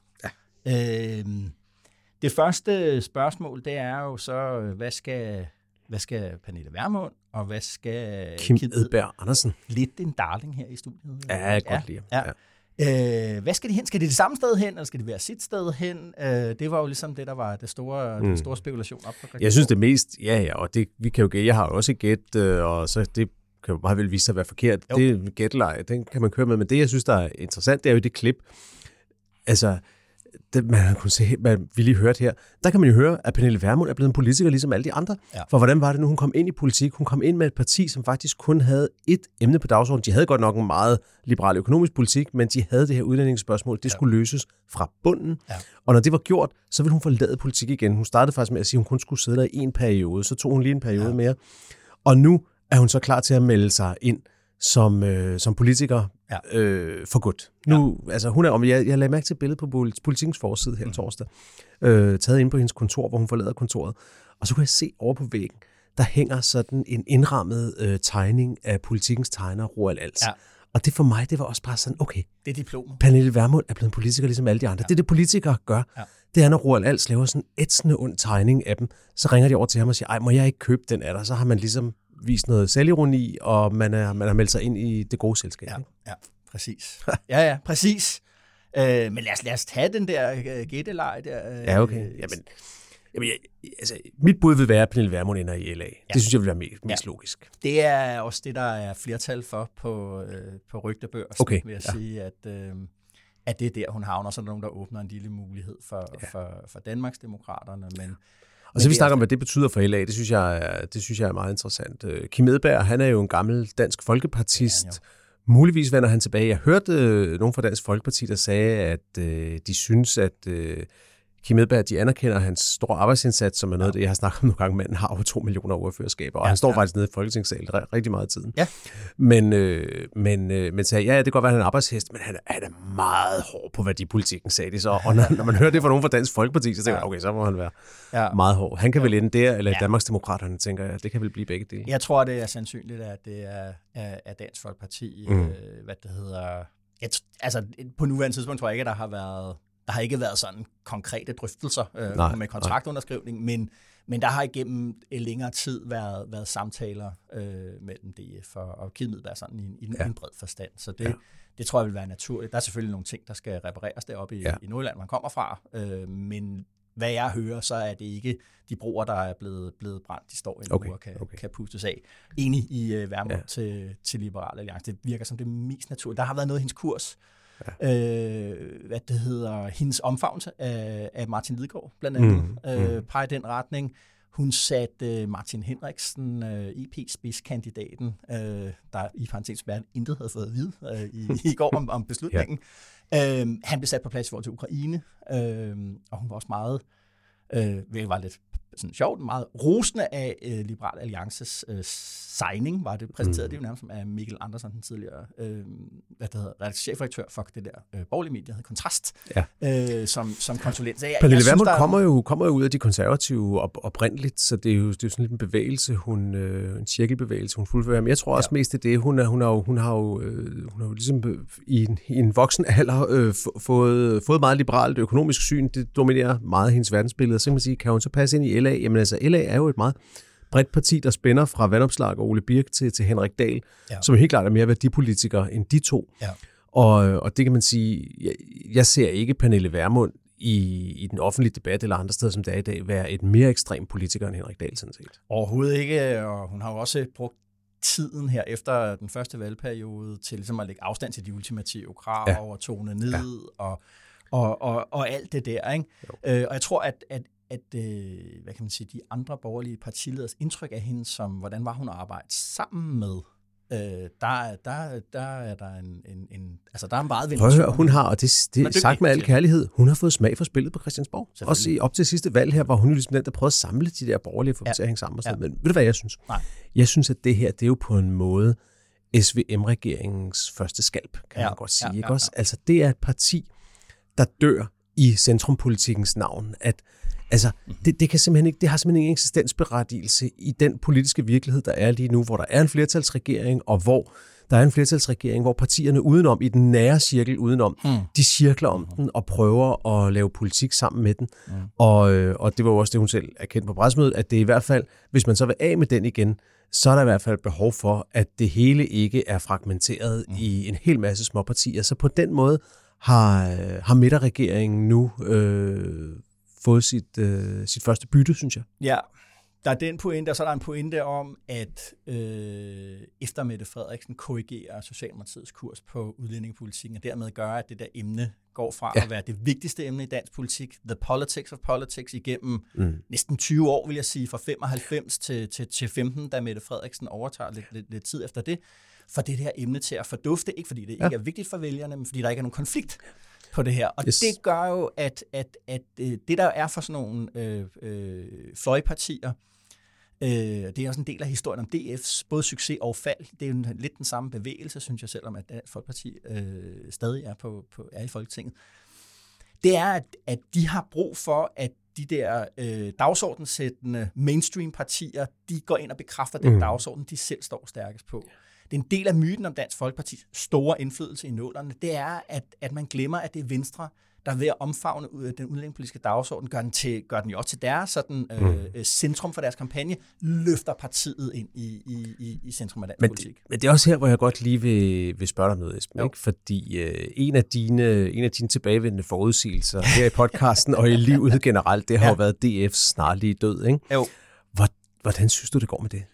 Ja. Øh, det første spørgsmål, det er jo så, hvad skal, hvad skal Pernille Vermund, og hvad skal Kim Edberg Andersen? Lidt en darling her i studiet. Ja, jeg kan godt lide. Ja. Ja. Øh, hvad skal de hen? Skal de det samme sted hen, eller skal det være sit sted hen? Øh, det var jo ligesom det, der var det store, mm. den store spekulation op på. Jeg synes det mest, ja ja, og det, vi kan jo gætte, jeg har jo også gæt, og så det kan jo meget vel vise sig at være forkert. Jo. Det er gætteleje, den kan man køre med, men det, jeg synes, der er interessant, det er jo det klip, altså, det, man kunne se, man, vi lige hørte her, der kan man jo høre, at Pernille Vermund er blevet en politiker, ligesom alle de andre. Ja. For hvordan var det nu, hun kom ind i politik? Hun kom ind med et parti, som faktisk kun havde et emne på dagsordenen. De havde godt nok en meget liberal økonomisk politik, men de havde det her udlændingsspørgsmål. Det ja. skulle løses fra bunden. Ja. Og når det var gjort, så ville hun forlade politik igen. Hun startede faktisk med at sige, at hun kun skulle sidde der i en periode. Så tog hun lige en periode ja. mere. Og nu er hun så klar til at melde sig ind som, øh, som politiker ja. øh, for godt. Nu, ja. altså, hun er, jeg, jeg lagde mærke til billedet på Politikens forside her mm. torsdag, øh, taget ind på hendes kontor, hvor hun forlader kontoret. Og så kunne jeg se over på væggen, der hænger sådan en indrammet øh, tegning af Politikens tegner, Roald Als. Ja. Og det for mig, det var også bare sådan, okay, det er diplomet. Pernille Vermund er blevet en politiker ligesom alle de andre. Ja. Det er det, politikere gør. Ja. Det er, når Roald Als laver sådan en ætsende ond tegning af dem, så ringer de over til ham og siger, ej, må jeg ikke købe den af dig? Så har man ligesom vist noget selvironi, og man, er, man har meldt sig ind i det gode selskab. Ja, ja præcis. ja, ja, præcis. Øh, men lad os, lad os tage den der uh, gættelej der. Uh, ja, okay. Jamen, jamen, jeg, altså, mit bud vil være, at Pernille Vermund ender i L A. Ja. Det synes jeg vil være mest, mest ja. logisk. Det er også det, der er flertal for på, øh, på Rygtebørsen, okay. vil jeg ja. sige, at, øh, at det er der, hun havner. Så er der nogen, der åbner en lille mulighed for, ja. for, for Danmarksdemokraterne, men og så vi snakker om, hvad det betyder for L A, det synes jeg er, det synes jeg er meget interessant. Kim Edberg, han er jo en gammel dansk folkepartist. Ja, muligvis vender han tilbage. Jeg hørte øh, nogen fra Dansk Folkeparti, der sagde, at øh, de synes, at øh, Kim Edberg, de anerkender hans store arbejdsindsats, som er noget af det, jeg har snakket om nogle gange. Manden har over to millioner ordførerskaber, og ja, han står ja. faktisk nede i Folketingssalen rigtig meget af tiden. Ja. Men, øh, men, øh, men sagde, ja, det kan godt være, at han er en arbejdshest, men han er, han er meget hård på værdipolitikken, sagde de så. Og når, når man hører det fra nogen fra Dansk Folkeparti, så tænker jeg, okay, så må han være ja. meget hård. Han kan ja. vel ende der, eller ja. Danmarksdemokraterne, tænker jeg, det kan vel blive begge dele. Jeg tror, det er sandsynligt, at det er, er Dansk Folkeparti, mm. øh, hvad det hedder. Et, altså, på nuværende tidspunkt tror jeg ikke, at der har været Der har ikke været sådan konkrete drøftelser øh, nej, med kontraktunderskrivning, men, Men der har igennem en længere tid været, været samtaler øh, mellem D F og, og Kim Edberg sådan i, i ja. en bred forstand. Så det, ja. det tror jeg vil være naturligt. Der er selvfølgelig nogle ting, der skal repareres deroppe i, ja. i Nordjylland, man kommer fra. Øh, men hvad jeg hører, så er det ikke de broer, der er blevet, blevet brændt, de står endnu okay. og kan, okay. kan pustes af. Enig i uh, Vermund ja. til, til Liberal Alliance. Det virker som det mest naturlige. Der har været noget i hendes kurs. Ja. Øh, hvad det hedder, hendes omfavnelse af, af Martin Lidegaard, blandt andet, mm. øh, peger i den retning. Hun satte uh, Martin Henriksen, uh, E P-spidskandidaten, uh, der i parentes bemærket intet havde fået at vide uh, i, i går om, om beslutningen. Ja. Uh, han blev sat på plads i forhold til Ukraine, uh, og hun var også meget, uh, det var lidt sådan sjovt, meget rosende af uh, Liberal Alliances uh, signing, var det præsenteret. Mm. Det er jo nærmest som af Mikkel Andersen, den tidligere øh, hvad det hedder, chefredaktør for det der øh, borgerlige medie, der hedder Kontrast, ja. øh, som, som konsulent. Så jeg, Pernille jeg Vermund synes, kommer, jo, kommer jo ud af de konservative op, oprindeligt, så det er jo, det er jo sådan lidt en bevægelse, hun, øh, en cirkelbevægelse, hun fuldfører. Men jeg tror også ja. mest, det er det, hun, er, hun, har jo, hun, har jo, øh, hun har jo ligesom i en, i en voksen alder øh, fået, fået meget liberalt økonomisk syn. Det dominerer meget af hendes verdensbillede. Så kan man sige, kan hun så passe ind i L A? Jamen altså, L A er jo et meget bredt parti, der spænder fra Vandopslag og Ole Birk til, til Henrik Dahl, ja. som helt klart er mere værdipolitikere end de to. Ja. Og, og det kan man sige, jeg, jeg ser ikke Pernille Vermund i, i den offentlige debat eller andre steder, som det er i dag, være et mere ekstrem politiker end Henrik Dahl, sådan set. Overhovedet ikke, og hun har jo også brugt tiden her efter den første valgperiode til ligesom at lægge afstand til de ultimative krav ja. og tone ned ja. og, og, og, og alt det der. Ikke? Øh, og jeg tror, at, at at, øh, hvad kan man sige, de andre borgerlige partileders indtryk af hende, som hvordan var hun at arbejde sammen med, øh, der, der, der er der en, en, en altså der er en meget vendt. Prøv at høre, hun har, og det, det er sagt med al kærlighed, hun har fået smag for spillet på Christiansborg. Også i, op til sidste valg her, var hun jo ligesom den, der prøvede at samle de der borgerlige for ja. til at hænge sammen. Og sådan. Ja. Men ved du, hvad jeg synes? Nej. Jeg synes, at det her, det er jo på en måde S V M-regeringens første skalp, kan ja. man godt sige. Ja, ja, ja. Ikke også? Altså, det er et parti, der dør i centrumpolitikkens navn, at altså, det, det, kan simpelthen ikke, det har simpelthen ingen eksistensberettigelse i den politiske virkelighed, der er lige nu, hvor der er en flertalsregering, og hvor der er en flertalsregering, hvor partierne udenom, i den nære cirkel udenom, mm. de cirkler om mm. den og prøver at lave politik sammen med den. Mm. Og, og det var jo også det, hun selv erkendte på pressemødet, at det i hvert fald, hvis man så vil af med den igen, så er der i hvert fald behov for, at det hele ikke er fragmenteret mm. i en hel masse små partier. Så på den måde har, har midterregeringen nu øh, fået sit, øh, sit første bytte, synes jeg. Ja, der er den pointe, og så er der en pointe om, at øh, efter Mette Frederiksen korrigerer Socialdemokratiets kurs på udlændingepolitikken, og dermed gør, at det der emne går fra ja. at være det vigtigste emne i dansk politik, the politics of politics, igennem mm. næsten tyve år, vil jeg sige, fra femoghalvfems til, til, til femten, da Mette Frederiksen overtager lidt, lidt, lidt tid efter det, for det her emne til at fordufte, ikke fordi det ja. ikke er vigtigt for vælgerne, men fordi der ikke er nogen konflikt på det her. Og yes. det gør jo, at, at, at det, der er for sådan nogle øh, øh, fløjpartier, øh, det er også en del af historien om D F's både succes og fald. Det er jo lidt den samme bevægelse, synes jeg, selvom at Dansk Folkeparti øh, stadig er, på, på, er i Folketinget. Det er, at, at de har brug for, at de der øh, dagsordensættende mainstream-partier, de går ind og bekræfter den mm. dagsorden, de selv står stærkest på. Det er en del af myten om Dansk Folkepartis store indflydelse i nullerne. Det er, at, at man glemmer, at det er Venstre, der ved at omfavne den udlændingepolitiske dagsorden, gør den, til, gør den jo også til deres sådan, øh, mm. centrum for deres kampagne, løfter partiet ind i, i, i, i centrum af dansk men politik. Det, men det er også her, hvor jeg godt lige vil, vil spørge dig noget, Esben. Ikke? Fordi øh, en, af dine, en af dine tilbagevendende forudsigelser her i podcasten og i livet generelt, det har ja. jo været D F's snarlige død. Ikke? Jo. Hvor, hvordan synes du, det går med det?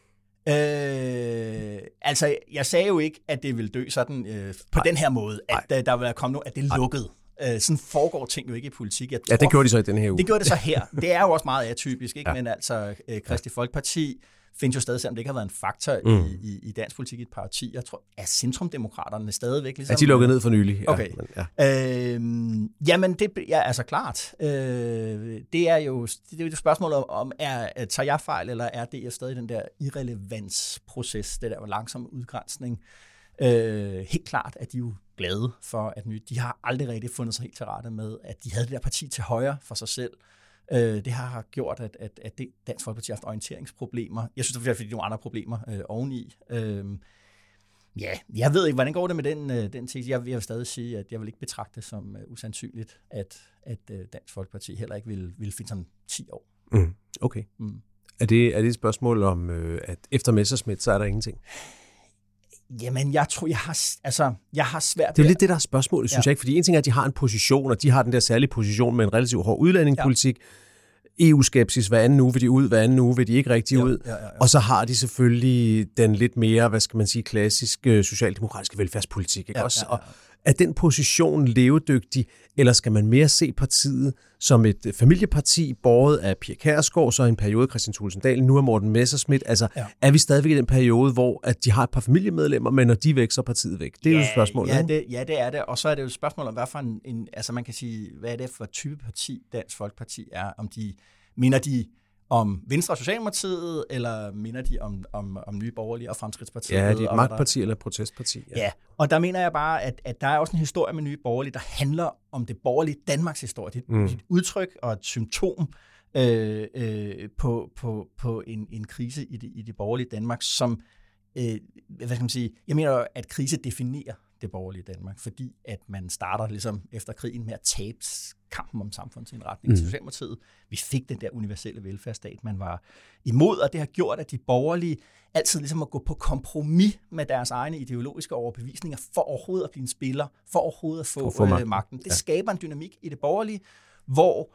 Øh, altså, jeg sagde jo ikke, at det ville dø sådan øh, på Ej. den her måde, at Ej. der ville komme noget, at det lukkede. Øh, sådan foregår ting jo ikke i politik. Jeg tror, ja, det gjorde de så i den her uge. Det gjorde det så her. Det er jo også meget atypisk, ikke? Ja. Men altså, øh, Kristeligt Folkeparti findes jo stadig, selvom det ikke har været en faktor mm. i, i, i dansk politik i et par årtier. Jeg tror, er centrumdemokraterne stadigvæk ligesom... Ja, de lukkede ned for nylig. Ja, okay. Men, ja. Øh, jamen, det ja, altså klart. Øh, det er jo det er jo et spørgsmål om, er, tager jeg fejl, eller er D F stadig den der irrelevansproces, det der langsomme udgrænsning? Øh, helt klart er de jo glade for, at nye, de har aldrig rigtig fundet sig helt til rette med, at de havde det der parti til højre for sig selv. Øh, det har gjort, at, at, at det, Dansk Folkeparti har haft orienteringsproblemer. Jeg synes, det er fordi, de har nogle andre problemer øh, oveni. Øh, ja, jeg ved ikke, hvordan går det med den, øh, den tese. Jeg, jeg vil stadig sige, at jeg vil ikke betragte det som uh, usandsynligt, at, at uh, Dansk Folkeparti heller ikke vil, vil finde sådan ti år Mm. Okay. Mm. Er det, er det et spørgsmål om, øh, at efter Messerschmidt, så er der ingenting? Jamen, jeg tror, jeg har, altså, jeg har svært... Det er jo lidt det, der er spørgsmålet, synes ja. jeg ikke. Fordi en ting er, at de har en position, og de har den der særlige position med en relativt hård udlændingepolitik. Ja. E U-skepsis, hver anden uge vil de ud, hver anden uge vil de ikke rigtig ja, ud. Ja, ja, ja. Og så har de selvfølgelig den lidt mere, hvad skal man sige, klassiske socialdemokratiske velfærdspolitik. Ikke? Ja, Også? ja, ja. Og er den position levedygtig, eller skal man mere se partiet som et familieparti, båret af Pia Kjærsgaard, så en periode Christian Thulesen Dahl, nu er Morten Messerschmidt. Altså, ja. Er vi stadigvæk i den periode, hvor at de har et par familiemedlemmer, men når de væk, så er partiet væk? Det er ja, jo et spørgsmål. Ja det, ja, det er det. Og så er det jo et spørgsmål om, hvad for en, en... Altså, man kan sige, hvad er det for type parti, Dansk Folkeparti er? Om de... Minder de om Venstre og Socialdemokratiet, eller minder de om, om, om Nye Borgerlige og Fremskridtspartiet? Ja, det er et magtparti eller et protestparti. Ja. ja, og der mener jeg bare, at, at der er også en historie med Nye Borgerlige, der handler om det borgerlige Danmarks historie. Det er mm. et udtryk og et symptom øh, øh, på, på, på en, en krise i det, i det borgerlige Danmark, som, øh, hvad skal man sige, jeg mener, at krise definerer det borgerlige Danmark, fordi at man starter ligesom efter krigen med at tabe kampen om samfundsindretning til mm. Socialdemokratiet. Vi fik den der universelle velfærdsstat, man var imod, og det har gjort, at de borgerlige altid ligesom må gå på kompromis med deres egne ideologiske overbevisninger for overhovedet at blive en spiller, for overhovedet at få, at få magten. Øh, magten. Det ja. skaber en dynamik i det borgerlige, hvor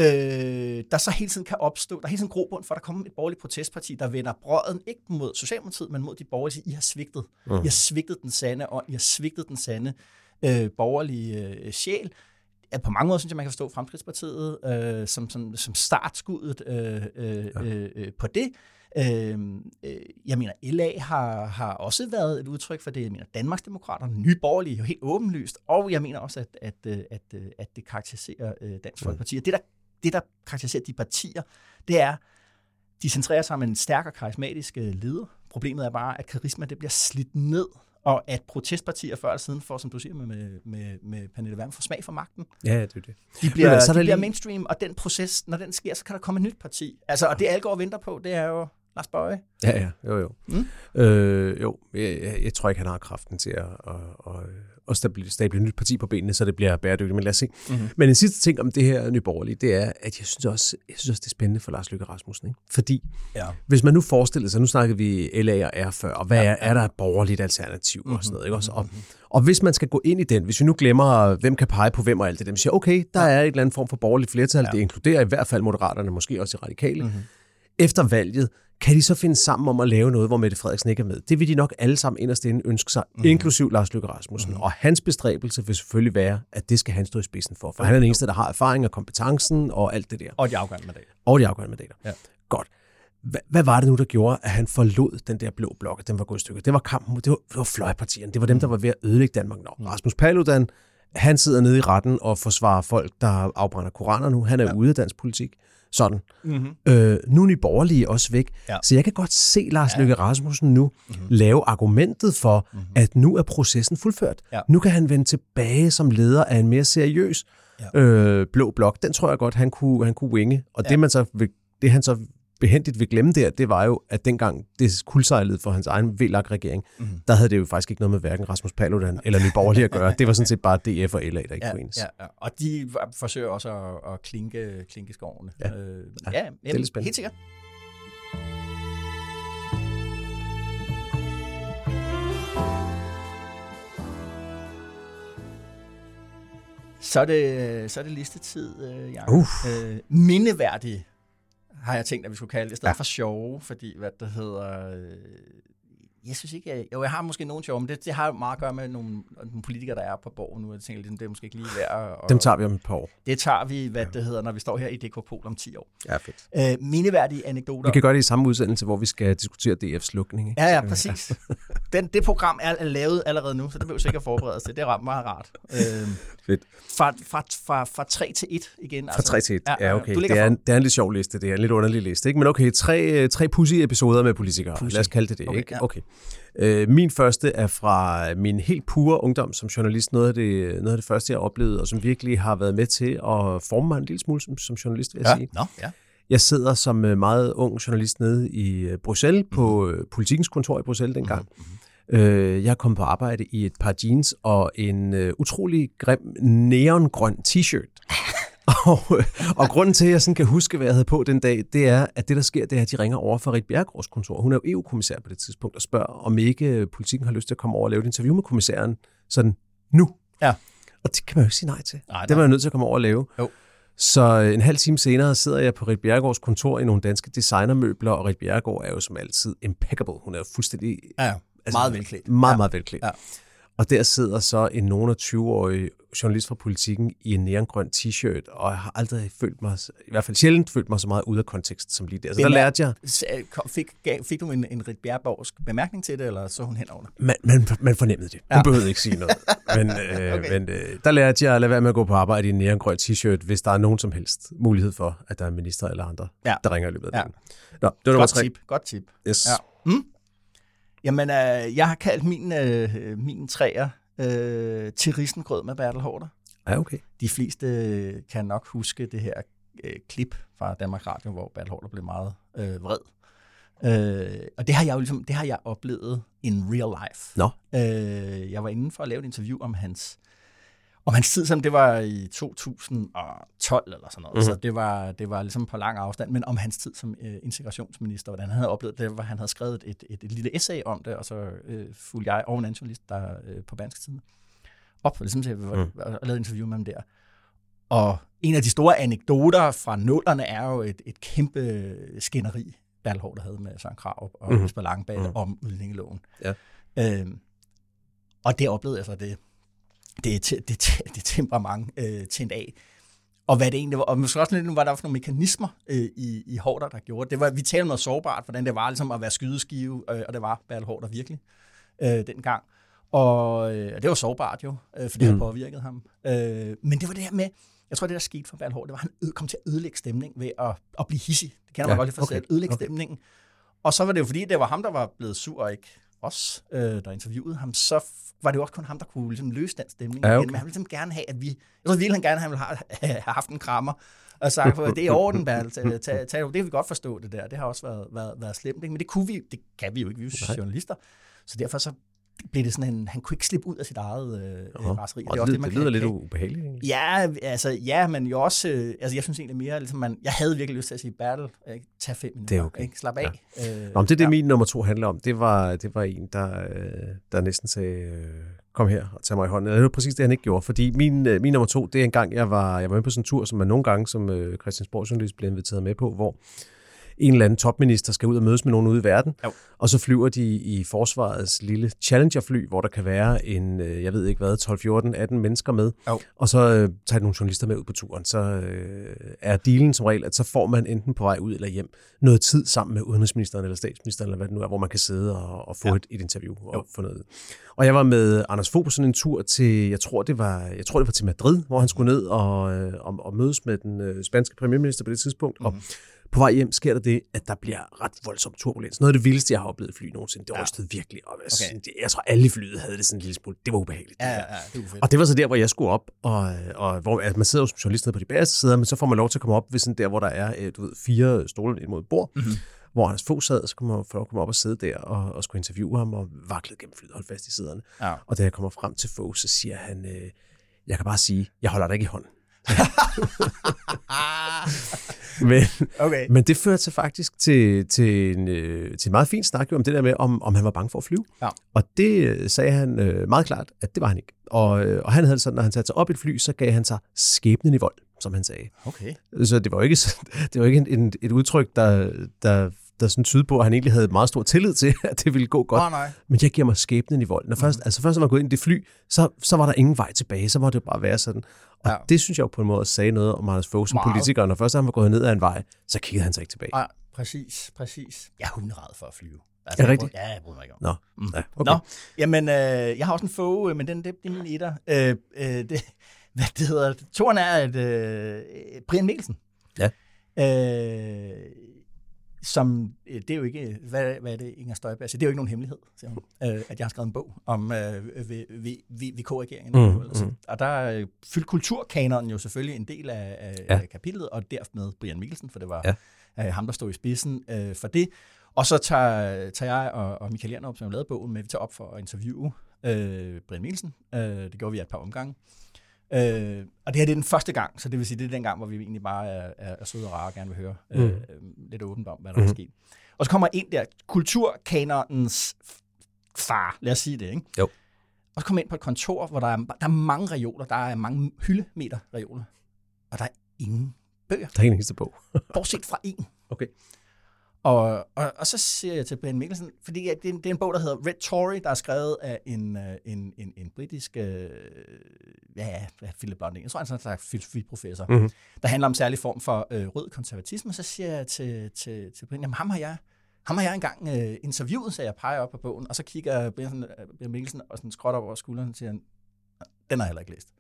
øh, der så hele tiden kan opstå, der er hele tiden grobund for, at der kommer et borgerligt protestparti, der vender brøden ikke mod Socialdemokratiet, men mod de borgerlige. I har svigtet. Mm. I har svigtet den sande ånd. I har svigtet den sande øh, borgerlige øh, sjæl. På mange måder synes jeg, man kan forstå Fremskridtspartiet øh, som, som, som startskuddet øh, øh, ja. øh, på det. Øh, øh, jeg mener, L A har, har også været et udtryk for det. Jeg mener, Danmarksdemokraterne, Nye Borgerlige er jo helt åbenlyst. Og jeg mener også, at, at, at, at det karakteriserer Dansk Folkeparti. Og det der, det, der karakteriserer de partier, det er, de centrerer sig om en stærk og karismatisk leder. Problemet er bare, at karisma det bliver slidt ned, og at protestpartier før eller siden får, som du siger, med, med, med Pernille Vermund, får smag for magten. Ja, det er det. De bliver, Men, de bliver lige... mainstream, og den proces, når den sker, så kan der komme et nyt parti. Altså, og det alle går og venter på, det er jo Lars Boje. Ja, ja, jo, jo. Mm? Øh, jo, jeg, jeg, jeg tror ikke, han har kraften til at, at, at, at stable, stable et nyt parti på benene, så det bliver bæredygtigt, men lad os se. Mm-hmm. Men en sidste ting om det her Nye Borgerlige, det er, at jeg synes også, jeg synes også det er spændende for Lars Løkke Rasmussen. Ikke? Fordi, ja. hvis man nu forestiller sig, nu snakkede vi L A og R før, og hvad ja, er, er der et borgerligt alternativ mm-hmm. og sådan noget, ikke? Også, og, og hvis man skal gå ind i den, hvis vi nu glemmer, hvem kan pege på hvem og alt det, dem siger, okay, der ja. er et eller andet form for borgerligt flertal, ja. det inkluderer i hvert fald Moderaterne, måske også de radikale. Mm-hmm. Efter valget, kan de så finde sammen om at lave noget, hvor Mette Frederiksen ikke er med? Det vil de nok alle sammen inderst inde ønske sig, mm. inklusiv Lars Løkke Rasmussen. Mm. Og hans bestræbelse vil selvfølgelig være, at det skal han stå i spidsen for. For han er den eneste, der har erfaring og kompetencen og alt det der. Og de afgørende mandater. Og de afgørende mandater. Ja. Godt. H- hvad var det nu, der gjorde, at han forlod den der blå blok, at den var gået i stykker? Det var kampen, det var, det var fløjpartierne. Det var dem, der var ved at ødelægge Danmark. Nå, mm. Rasmus Paludan, han sidder nede i retten og forsvarer folk, der afbrænder koraner nu. Han er ja. ude af dansk politik. Sådan. Mm-hmm. Øh, nu er Nye Borgerlige også væk. Ja. Så jeg kan godt se Lars ja. Løkke Rasmussen nu mm-hmm. lave argumentet for, mm-hmm. at nu er processen fuldført. Ja. Nu kan han vende tilbage som leder af en mere seriøs ja. øh, blå blok. Den tror jeg godt, han kunne, han kunne winge. Og ja. det, man så vil, det han så behendigt vil glemme der, det var jo, at dengang det kuldsejlede for hans egen V L A K-regering, mm-hmm. der havde det jo faktisk ikke noget med hverken Rasmus Paludan eller Nye Borgerlige at gøre. Det var sådan set bare D F og L A, der ikke ja, kunne enes. Ja, ja. Og de forsøger også at, at klinke, klinke skårene. Ja, øh, ja, ja det er lidt spændende. Helt sikkert. Så er det, så er det listetid, øh, Jacob. Øh, mindeværdig har jeg tænkt, at vi skulle kalde det, i stedet ja. for sjove, fordi, hvad det hedder, øh, jeg synes ikke, jeg, jo, jeg har måske nogle sjove, men det, det har meget at gøre med nogle, nogle politikere, der er på borgen nu, og jeg tænker, det er måske ikke lige værd. Og, Dem tager vi om et par år. Det tager vi, hvad ja. det hedder, når vi står her i D K Pol om ti år. Ja, fedt. Øh, mindeværdige anekdoter. Vi kan gøre det i samme udsendelse, hvor vi skal diskutere D F's lukning. Ikke? Ja, ja, præcis. Den, det program er lavet allerede nu, så det vil jo sikkert forberede sig. Det er ret meget rart. Øh, fedt. Fra, fra, fra, fra tre til et igen. Altså. Fra tre til et, ja, ja okay. Det er, en, det er en lidt sjov liste, det er en lidt underlig liste. Ikke? Men okay, tre, tre pussy episoder med politikere. Pussy. Lad os kalde det det. Okay, ikke? Ja. Okay. Øh, min første er fra min helt pure ungdom som journalist. Noget af, det, noget af det første, jeg oplevede, og som virkelig har været med til at forme mig en lille smule som, som journalist, vil jeg ja. sige. Nå, ja. Jeg sidder som meget ung journalist nede i Bruxelles, mm-hmm. på Politikens kontor i Bruxelles dengang. Mm-hmm. Jeg er kommet på arbejde i et par jeans og en uh, utrolig grim neongrøn t-shirt. Og, og grunden til, at jeg sådan kan huske, hvad jeg havde på den dag, det er, at det, der sker, det er, at de ringer over for Ritt Bjerregaards kontor. Hun er jo E U-kommissær på det tidspunkt og spørger, om ikke politikken har lyst til at komme over og lave et interview med kommissæren sådan nu. Ja. Og det kan man jo ikke sige nej til. Nej, nej. Det var jeg nødt til at komme over og lave. Jo. Så en halv time senere sidder jeg på Ritt Bjerregaards kontor i nogle danske designermøbler, og Ritt Bjerregaard er jo som altid impeccable. Hun er jo fuldstændig... Ja, altså, meget velklædt. Meget, ja. meget velklædt. Ja. Og der sidder så en nogen af tyve-årig journalist fra Politikken i en neongrøn t-shirt, og jeg har aldrig følt mig, i hvert fald sjældent følt mig så meget ude af kontekst som lige der. Så der lærte jeg... Fik, fik du en, en Ritt Bjerregaardsk bemærkning til det, eller så hun hen over det? Man, man, man fornemmede det. Hun ja. behøvede ikke sige noget. Men, øh, okay. men øh, der lærte jeg at lade være med at gå på arbejde i en neongrøn t-shirt, hvis der er nogen som helst mulighed for, at der er minister eller andre, ja. der ringer i løbet af dagen. Ja. Nå, det var Godt tip. Godt tip. Yes. Ja. Mm? Jamen, øh, jeg har kaldt min, øh, min træer øh, til risengrød med Bertel Haarder. Ja, okay. De fleste kan nok huske det her øh, klip fra Danmarks Radio, hvor Bertel Haarder blev meget øh, vred. Øh, og det har jeg jo ligesom, det har jeg oplevet in real life. Nå. Øh, jeg var inde for at lave et interview om hans om hans tid, som det var i to tusind og tolv eller sådan noget. Mm-hmm. Så det var, det var ligesom på lang afstand, men om hans tid som øh, integrationsminister, hvordan han havde oplevet det, hvor han havde skrevet et, et, et lille essay om det, og så øh, fulgte jeg og en anden journalist, der øh, på Berlingske Tidende op, ligesom til, mm. og lavede et interview med ham der. Og en af de store anekdoter fra nullerne er jo et, et kæmpe skænderi, Bertel Haarder havde med Søren Krarup og mm-hmm. Jesper Langballe mm-hmm. om udlændingeloven. Ja. Øhm, og det oplevede jeg så, det Det, det, det, det temperament øh, tændt af. Og hvad det egentlig var, og måske også lidt, nu var der nogle mekanismer øh, i, i Haarder, der gjorde det. Var, vi talte om noget sårbart, hvordan det var ligesom at være skydeskive, øh, og det var Bertel Haarder virkelig øh, dengang. Og øh, det var sårbart jo, øh, for det mm. havde påvirket ham. Øh, men det var det her med, jeg tror det der skete for Bertel Haarder, det var, at han ø- kom til at ødelægge stemning ved at, at blive hissig. Det kender man ja, godt lidt for okay. selv, ødelægge okay. stemningen. Og så var det jo fordi, det var ham, der var blevet sur, og ikke os, øh, der interviewede ham, så var det jo også kun ham, der kunne ligesom løse den stemning. Ja, okay. Men han ville ligesom gerne have, at vi... Jeg tror virkelig, han gerne ville have, have haft en krammer og sagt, det er i orden, Bertel, tag, tag, tag, det kan vi godt forstå det der. Det har også været, været, været slemt, ikke? Men det kunne vi, det kan vi jo ikke, vi er jo journalister. Så derfor så blev det sådan en, han kunne ikke slippe ud af sit eget øh, raseri. Det, det, det, det lyder lidt ubehageligt. Egentlig. Ja, altså, ja, men jo også, øh, altså jeg synes egentlig mere, ligesom man, jeg havde virkelig lyst til at sige, Bertel, øh, tag fem minutter, okay. ikke? Slap af. Ja. Øh, Nå, det er det, ja. min nummer to handler om. Det var, det var en, der, øh, der næsten sagde, øh, kom her og tag mig i hånden. Det var præcis det, han ikke gjorde, fordi min, øh, min nummer to, det er en gang, jeg var, jeg var med på sådan en tur, som man nogle gange som øh, Christiansborg-journalist blev inviteret med på, hvor en eller anden topminister skal ud og mødes med nogen ude i verden, jo. Og så flyver de i forsvarets lille Challenger-fly, hvor der kan være en, jeg ved ikke hvad, tolv, fjorten, atten mennesker med, jo. Og så øh, tager de nogle journalister med ud på turen. Så øh, er dealen som regel, at så får man enten på vej ud eller hjem noget tid sammen med udenrigsministeren eller statsministeren, eller hvad det nu er, hvor man kan sidde og, og få ja. et, et interview og jo. få noget. Og jeg var med Anders Fogh på sådan en tur til, jeg tror det var, jeg tror det var til Madrid, hvor han skulle ned og, og, og mødes med den øh, spanske premierminister på det tidspunkt, mm-hmm. og på vej hjem sker der det, at der bliver ret voldsom turbulens. Noget af det vildeste, jeg har oplevet i fly nogensinde. Det rystede ja. virkelig op. Altså, okay. Jeg tror, alle i flyet havde det sådan en lille smule. Det var ubehageligt. Ja, ja, det var og det var så der, hvor jeg skulle op, og, og hvor altså, man sidder jo som journalist nede på de bagerste sider, men så får man lov til at komme op ved sådan der, hvor der er du ved, fire stole ind mod et bord, mm-hmm. hvor Anders Fogh sad, så kunne man få komme op og sidde der og, og skulle interviewe ham og vaklede gennem flyet og holde fast i sæderne. Ja. Og da jeg kommer frem til Fogh, så siger han, øh, jeg kan bare sige, jeg holder dig ikke i hånden. men, okay. men det førte sig faktisk til, til, en, til en meget fin snak om det der med, om, om han var bange for at flyve. Ja. Og det sagde han øh, meget klart, at det var han ikke. Og, og han havde sådan, når han satte sig op i et fly, så gav han sig skæbnen i vold, som han sagde. Okay. Så det var ikke, det var ikke en, en, et udtryk, der, der, der sådan tydede på, at han egentlig havde meget stor tillid til, at det ville gå godt. Oh, nej. Men jeg giver mig skæbnen i vold. Når først, mm. altså først, når man gået ind i det fly, så, så var der ingen vej tilbage. Så måtte det bare være sådan. Og ja. det synes jeg jo på en måde sagde noget om Anders Fogh som wow. politiker. Når først han var gået ned ad en vej, så kiggede han sig ikke tilbage. Ja, præcis, præcis. Jeg er hunderad for at flyve. Altså, er det rigtigt? Ja, jeg bryder mig ikke om. Nå, mm. ja, okay. Nå, jamen, øh, jeg har også en Fogh, men den, det, det er min etter. Øh, øh, det, hvad det hedder? Toren er, at øh, Brian Mikkelsen. Ja. Øh, som, det er jo ikke, hvad, hvad er det, Inger Støjberg siger, det er jo ikke nogen hemmelighed, siger hun, øh, at jeg har skrevet en bog om øh, V K-regeringen. Mm, mm. Og der er fyldt kulturkanonen jo selvfølgelig en del af, af ja. kapitlet, og dermed Brian Mikkelsen, for det var ja. øh, ham, der stod i spidsen øh, for det. Og så tager, tager jeg og, og Michael Jernop, som har lavet bogen, med, vi tager op for at interviewe øh, Brian Mikkelsen. Øh, det gjorde vi et par omgange. Øh, og det her det er den første gang, så det vil sige, det er den gang, hvor vi egentlig bare er, er, er søde og rare og gerne vil høre mm. øh, lidt åbent om, hvad der mm. er sket. Og så kommer ind der, kulturkanonens far, lad os sige det, ikke? Jo. Og så kommer ind på et kontor, hvor der er, der er mange reoler, der er mange hyldemeter reoler, og der er ingen bøger. Der er ingen eneste bog. Bortset fra en. Okay. Og, og, og så siger jeg til Brian Mikkelsen, fordi det er, en, det er en bog, der hedder Red Tory, der er skrevet af en, en, en, en britisk, øh, ja, Philip Blondin, jeg tror, han er en slags filosofiprofessor, mm-hmm. der handler om en særlig form for øh, rød konservatisme. Så siger jeg til, til, til Brian, jamen ham har jeg, ham har jeg engang øh, interviewet, så jeg peger op på bogen, og så kigger Brian, Brian Mikkelsen og sådan skråt over skulderen og siger, den har jeg heller ikke læst.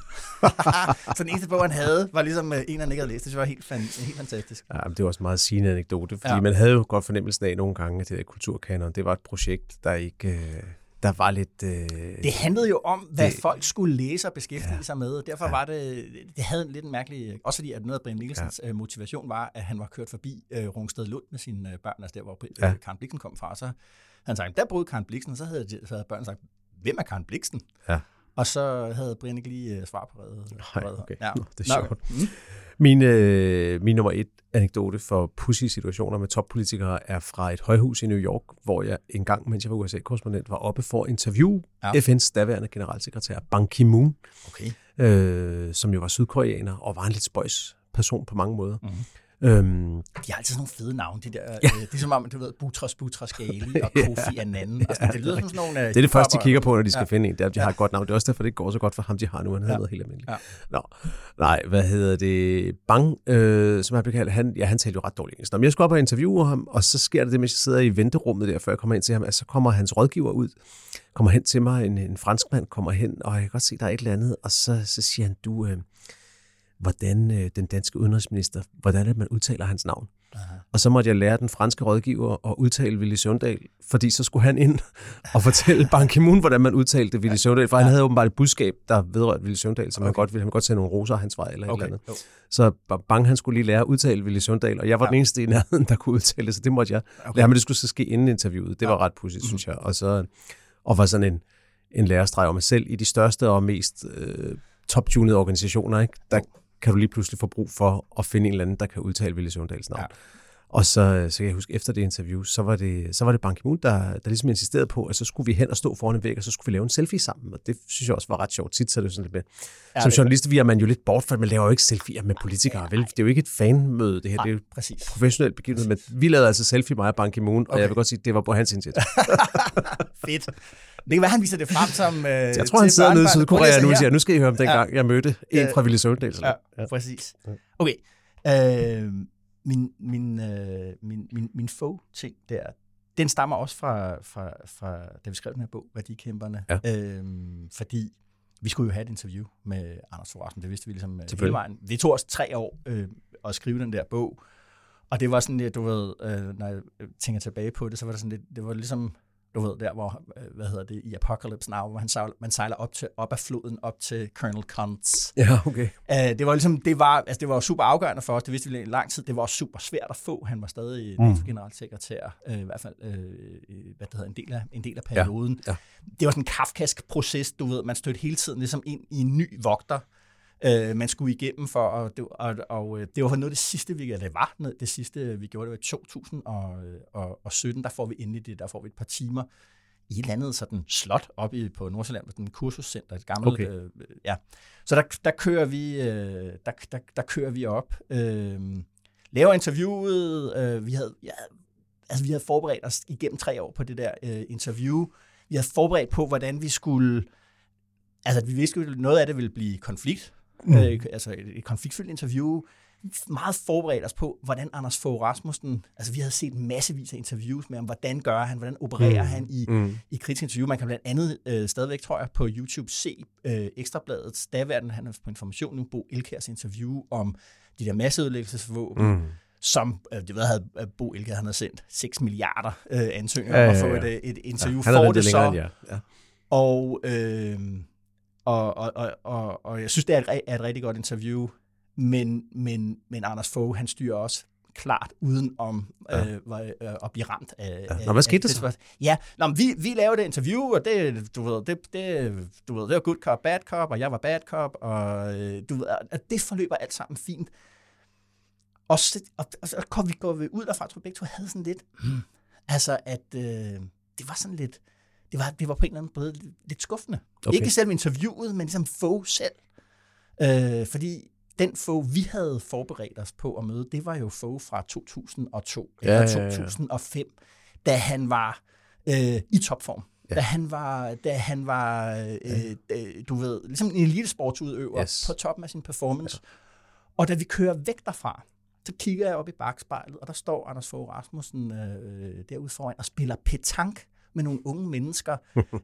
Så den eneste bog, han havde, var ligesom en, han ikke havde læst. Det var helt, fan- helt fantastisk. Ja, men det var også en meget sigende anekdote, fordi ja. man havde jo godt fornemmelsen af nogle gange, at det der kulturkanon, det var et projekt, der ikke... Der var lidt... Øh, det handlede jo om, hvad det, folk skulle læse og beskæftige ja, sig med. Derfor ja. var det... Det havde en lidt en mærkelig... Også fordi, at noget af Brian Mikkelsens ja. motivation var, at han var kørt forbi øh, Rungsted Lund med sine børn, altså der, hvor øh, ja. Karen Blixen kom fra. Så han sagde, der boede Karen Blixen, og så havde, så havde børnene sagt, hvem er Karen Blixen? Ja. Og så havde Brian ikke lige uh, svar på reddet. Nej, okay. Ja. Nå, det er Nå, sjovt. okay. Mm. Min, øh, min nummer et anekdote for pudsige situationer med toppolitikere er fra et højhus i New York, hvor jeg en gang, mens jeg var U S A-korrespondent, var oppe for at interviewe ja. F N's daværende generalsekretær Ban Ki-moon, okay. øh, som jo var sydkoreaner og var en lidt spøjs person på mange måder. Mm. Øhm, de har altid sådan nogle fede navne, de der. Ja. Øh, det er som om, du ved, Boutros Boutros-Ghali og Kofi Annan. Ja, ja, det lyder som sådan nogle... Uh, det er det første, de kigger på, når de skal ja. finde en. Det er, at de ja. har et godt navn. Det er også derfor, det ikke går så godt for ham, de har nu. Han hedder ja. noget helt almindeligt. Ja. Nå, nej, hvad hedder det? Bang, øh, som jeg bliver kaldt, han, ja, han talte jo ret dårligt engelsk. Jeg skulle op og interviewe ham, og så sker det det, mens jeg sidder i venterummet der, før jeg kommer ind til ham, at så kommer hans rådgiver ud, kommer hen til mig, en, en franskmand kommer hen, og jeg kan godt se, der er et eller andet, og så, så siger han, du... Øh, hvordan øh, den danske udenrigsminister, hvordan man udtaler hans navn. Aha. Og så måtte jeg lære den franske rådgiver at udtale Villy Søvndal, fordi så skulle han ind og fortælle Ban Ki-moon, hvordan man udtalte Villy Søvndal, for han havde åbenbart et budskab, der vedrørte Villy Søvndal, så okay. man godt ville han godt tage nogle roser af hans vej eller okay. et eller andet. Oh. Så Bang, han skulle lige lære at udtale Villy Søvndal, og jeg var ja. den eneste i nærheden, der kunne udtale det, så det måtte jeg okay. lære, men det skulle så ske inden interviewet. Det var ja. ret pudsigt, mm-hmm. synes jeg. Og så og var sådan en, en lærestreg om mig selv i de største og mest øh, top-tunede organisationer, ikke? Der oh. kan du lige pludselig få brug for at finde en eller anden, der kan udtale Villy Søvndals navn. Ja. Og så, så kan jeg huske, efter det interview, så var det, så var det Ban Ki-moon, der, der ligesom insisterede på, at så skulle vi hen og stå foran en væg, og så skulle vi lave en selfie sammen. Og det synes jeg også var ret sjovt. Tit så er det sådan lidt med. Ja, som journalist vi er man jo lidt bort, for man laver jo ikke selfies med politikere. Ja, vel? Det er jo ikke et fanmøde, det her. Nej, det er jo præcis. Professionelt begivenhed, men vi lavede altså selfie mig og Ban Ki-moon, okay. og jeg vil godt sige, at det var på hans initiativ. Fedt. Det kan være, han viser det frem som... Øh, jeg tror, han sidder nede i Sydkorea nu og siger, nu skal I høre om den gang, jeg mødte en fra Villy Søvndal. Ja, ja, præcis. Okay. Øh, min, min, øh, min, min, min få-ting der, den stammer også fra, fra, fra da vi skrev den her bog, Værdikæmperne. Ja. Øh, fordi vi skulle jo have et interview med Anders Fogh Rasmussen. Det vidste vi ligesom hele vejen. Det tog os tre år øh, at skrive den der bog. Og det var sådan lidt, du ved, øh, når jeg tænker tilbage på det, så var det sådan lidt, det var ligesom... Du ved, der hvor, hvad hedder det, i Apocalypse Now, hvor han sejler, man sejler op, til, op af floden, op til Colonel Kuntz. Ja, okay. Uh, det var ligesom, det var, altså det var super afgørende for os, det vidste vi i lang tid, det var også super svært at få, han var stadig mm. generalsekretær, uh, i hvert fald, uh, hvad det hedder, en del af, en del af perioden. Ja, ja. Det var sådan en kafkask proces, du ved, man stødte hele tiden ligesom ind i en ny vogter, Uh, man skulle igennem for, og det, og, og det var noget af det sidste, vi, det var noget, det sidste, vi gjorde, det var i to tusind og sytten, der får vi endelig det, der får vi et par timer i et eller andet sådan slot oppe i, på Nordsjælland, sådan en kursuscenter, et gammelt, okay. øh, ja. Så der, der kører vi, øh, der, der, der kører vi op, øh, laver interviewet, øh, vi havde, ja, altså vi havde forberedt os igennem tre år på det der øh, interview, vi havde forberedt på, hvordan vi skulle, altså vi vidste jo, noget af det ville blive konflikt, Mm. Øh, altså et, et konfliktfyldt interview, meget forberedt os på, hvordan Anders Fogh Rasmussen, altså vi havde set massevis af interviews med ham, hvordan gør han, hvordan opererer mm. han i, mm. i kritisk interview. Man kan blandt andet øh, stadigvæk, tror jeg, på YouTube se øh, Ekstrabladets daværende, han er på Information nu, Bo Elkjærs interview om de der masseødelæggelsesvåben, mm. som, øh, det ved jeg, havde Bo Elkjær, han havde sendt seks milliarder øh, ansøgninger ja, ja, ja. om at få et, et interview ja, for det, det så. Længere, ja. Ja. Og øh, Og, og, og, og, og jeg synes, det er et, er et rigtig godt interview, men, men, men Anders Fogh, han styrer også klart, uden om ja. øh, øh, at blive ramt af... Ja. Nå, hvad skete der så? Ja, Nå, vi, vi lavede et interview, og det, du ved, det, det, du ved, det var good cop, bad cop, og jeg var bad cop, og du ved, at det forløber alt sammen fint. Og så, og, og så kom vi, går vi ud derfra, tror jeg begge to havde sådan lidt, hmm, altså at øh, det var sådan lidt, det var, det var på en eller anden måde lidt skuffende. Okay. Ikke selv interviewet, men ligesom Fogh selv. Øh, fordi den Fogh, vi havde forberedt os på at møde, det var jo Fogh fra to tusind og to ja, eller to tusind og fem, ja, ja. Da han var øh, i topform. Ja. Da han var, da han var øh, øh, du ved, ligesom en elitesportsudøver yes. på toppen af sin performance. Ja. Og da vi kører væk derfra, så kigger jeg op i bakspejlet, og der står Anders Fogh Rasmussen øh, derude foran og spiller petanque med nogle unge mennesker,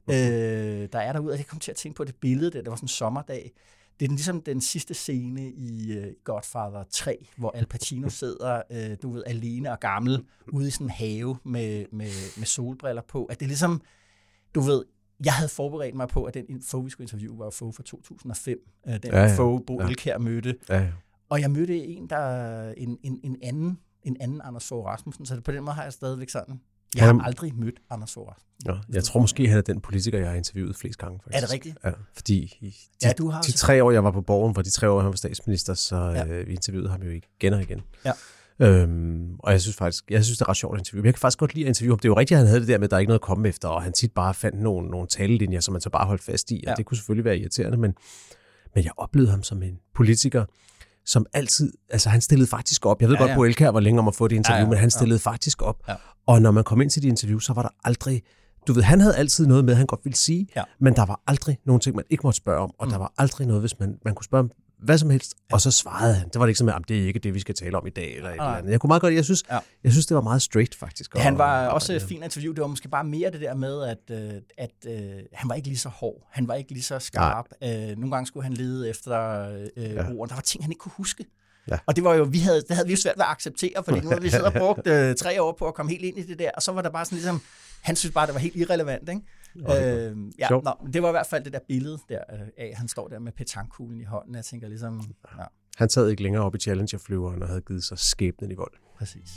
øh, der er derude. Og jeg kom til at tænke på det billede, der, der var sådan en sommerdag. Det er den, ligesom den sidste scene i uh, Godfather tre, hvor Al Pacino sidder, uh, du ved, alene og gammel, ude i sådan en have med, med, med solbriller på. At det er ligesom, du ved, jeg havde forberedt mig på, at den Fogh, vi skulle interviewe, var Fogh fra to tusind og fem. Uh, den ja, ja. Fogh, Bo ja. Elkjær mødte. Ja, ja. Og jeg mødte en, der en, en, en anden, en anden Anders Fogh Rasmussen, så på den måde har jeg stadigvæk sådan. Jeg har aldrig mødt Anders Fogh Rasmussen. Ja, jeg tror måske, han er den politiker, jeg har interviewet flest gange. Faktisk. Er det rigtigt? Ja, fordi de, ja, du har de tre år, jeg var på Borgen, var de tre år, han var statsminister, så ja. øh, vi interviewede ham jo igen og igen. Ja. Øhm, og jeg synes faktisk, jeg synes, det er ret sjovt at interviewe. Jeg kan faktisk godt lide at interviewe ham. Det er jo rigtigt, at han havde det der med, at der er ikke noget at komme efter, og han tit bare fandt nogle, nogle talelinjer, som man så bare holdt fast i, og ja. det kunne selvfølgelig være irriterende, men, men jeg oplevede ham som en politiker, som altid, altså han stillede faktisk op. Jeg ved ja, godt, at Bo Elkjær var længe om at få det interview, ja, ja, men han stillede ja. faktisk op. Ja. Og når man kom ind til de interview, så var der aldrig, du ved, han havde altid noget med, han godt ville sige, ja. men der var aldrig nogen ting, man ikke måtte spørge om, og mm. der var aldrig noget, hvis man, man kunne spørge om hvad som helst, ja. og så svarede han. Det var det ikke sådan, at det er ikke det, vi skal tale om i dag, eller et eller andet. Jeg kunne meget godt, jeg synes, ja. jeg synes, det var meget straight, faktisk. Han var og, også et fint interview. Det var måske bare mere det der med, at, at, at uh, han var ikke lige så hård. Han var ikke lige så skarp. Uh, nogle gange skulle han lede efter uh, ja. ordene. Der var ting, han ikke kunne huske. Ja. Og det var jo, vi havde, det havde vi jo svært ved at acceptere, fordi nu havde vi siddet og brugt øh, tre år på at komme helt ind i det der, og så var der bare sådan ligesom, han synes bare, det var helt irrelevant, ikke? Okay. Øh, ja, nå, det var i hvert fald det der billede der af, han står der med petankuglen i hånden, jeg tænker ligesom, ja. Han sad ikke længere op i Challenger-flyveren og havde givet sig skæbnen i vold. Præcis.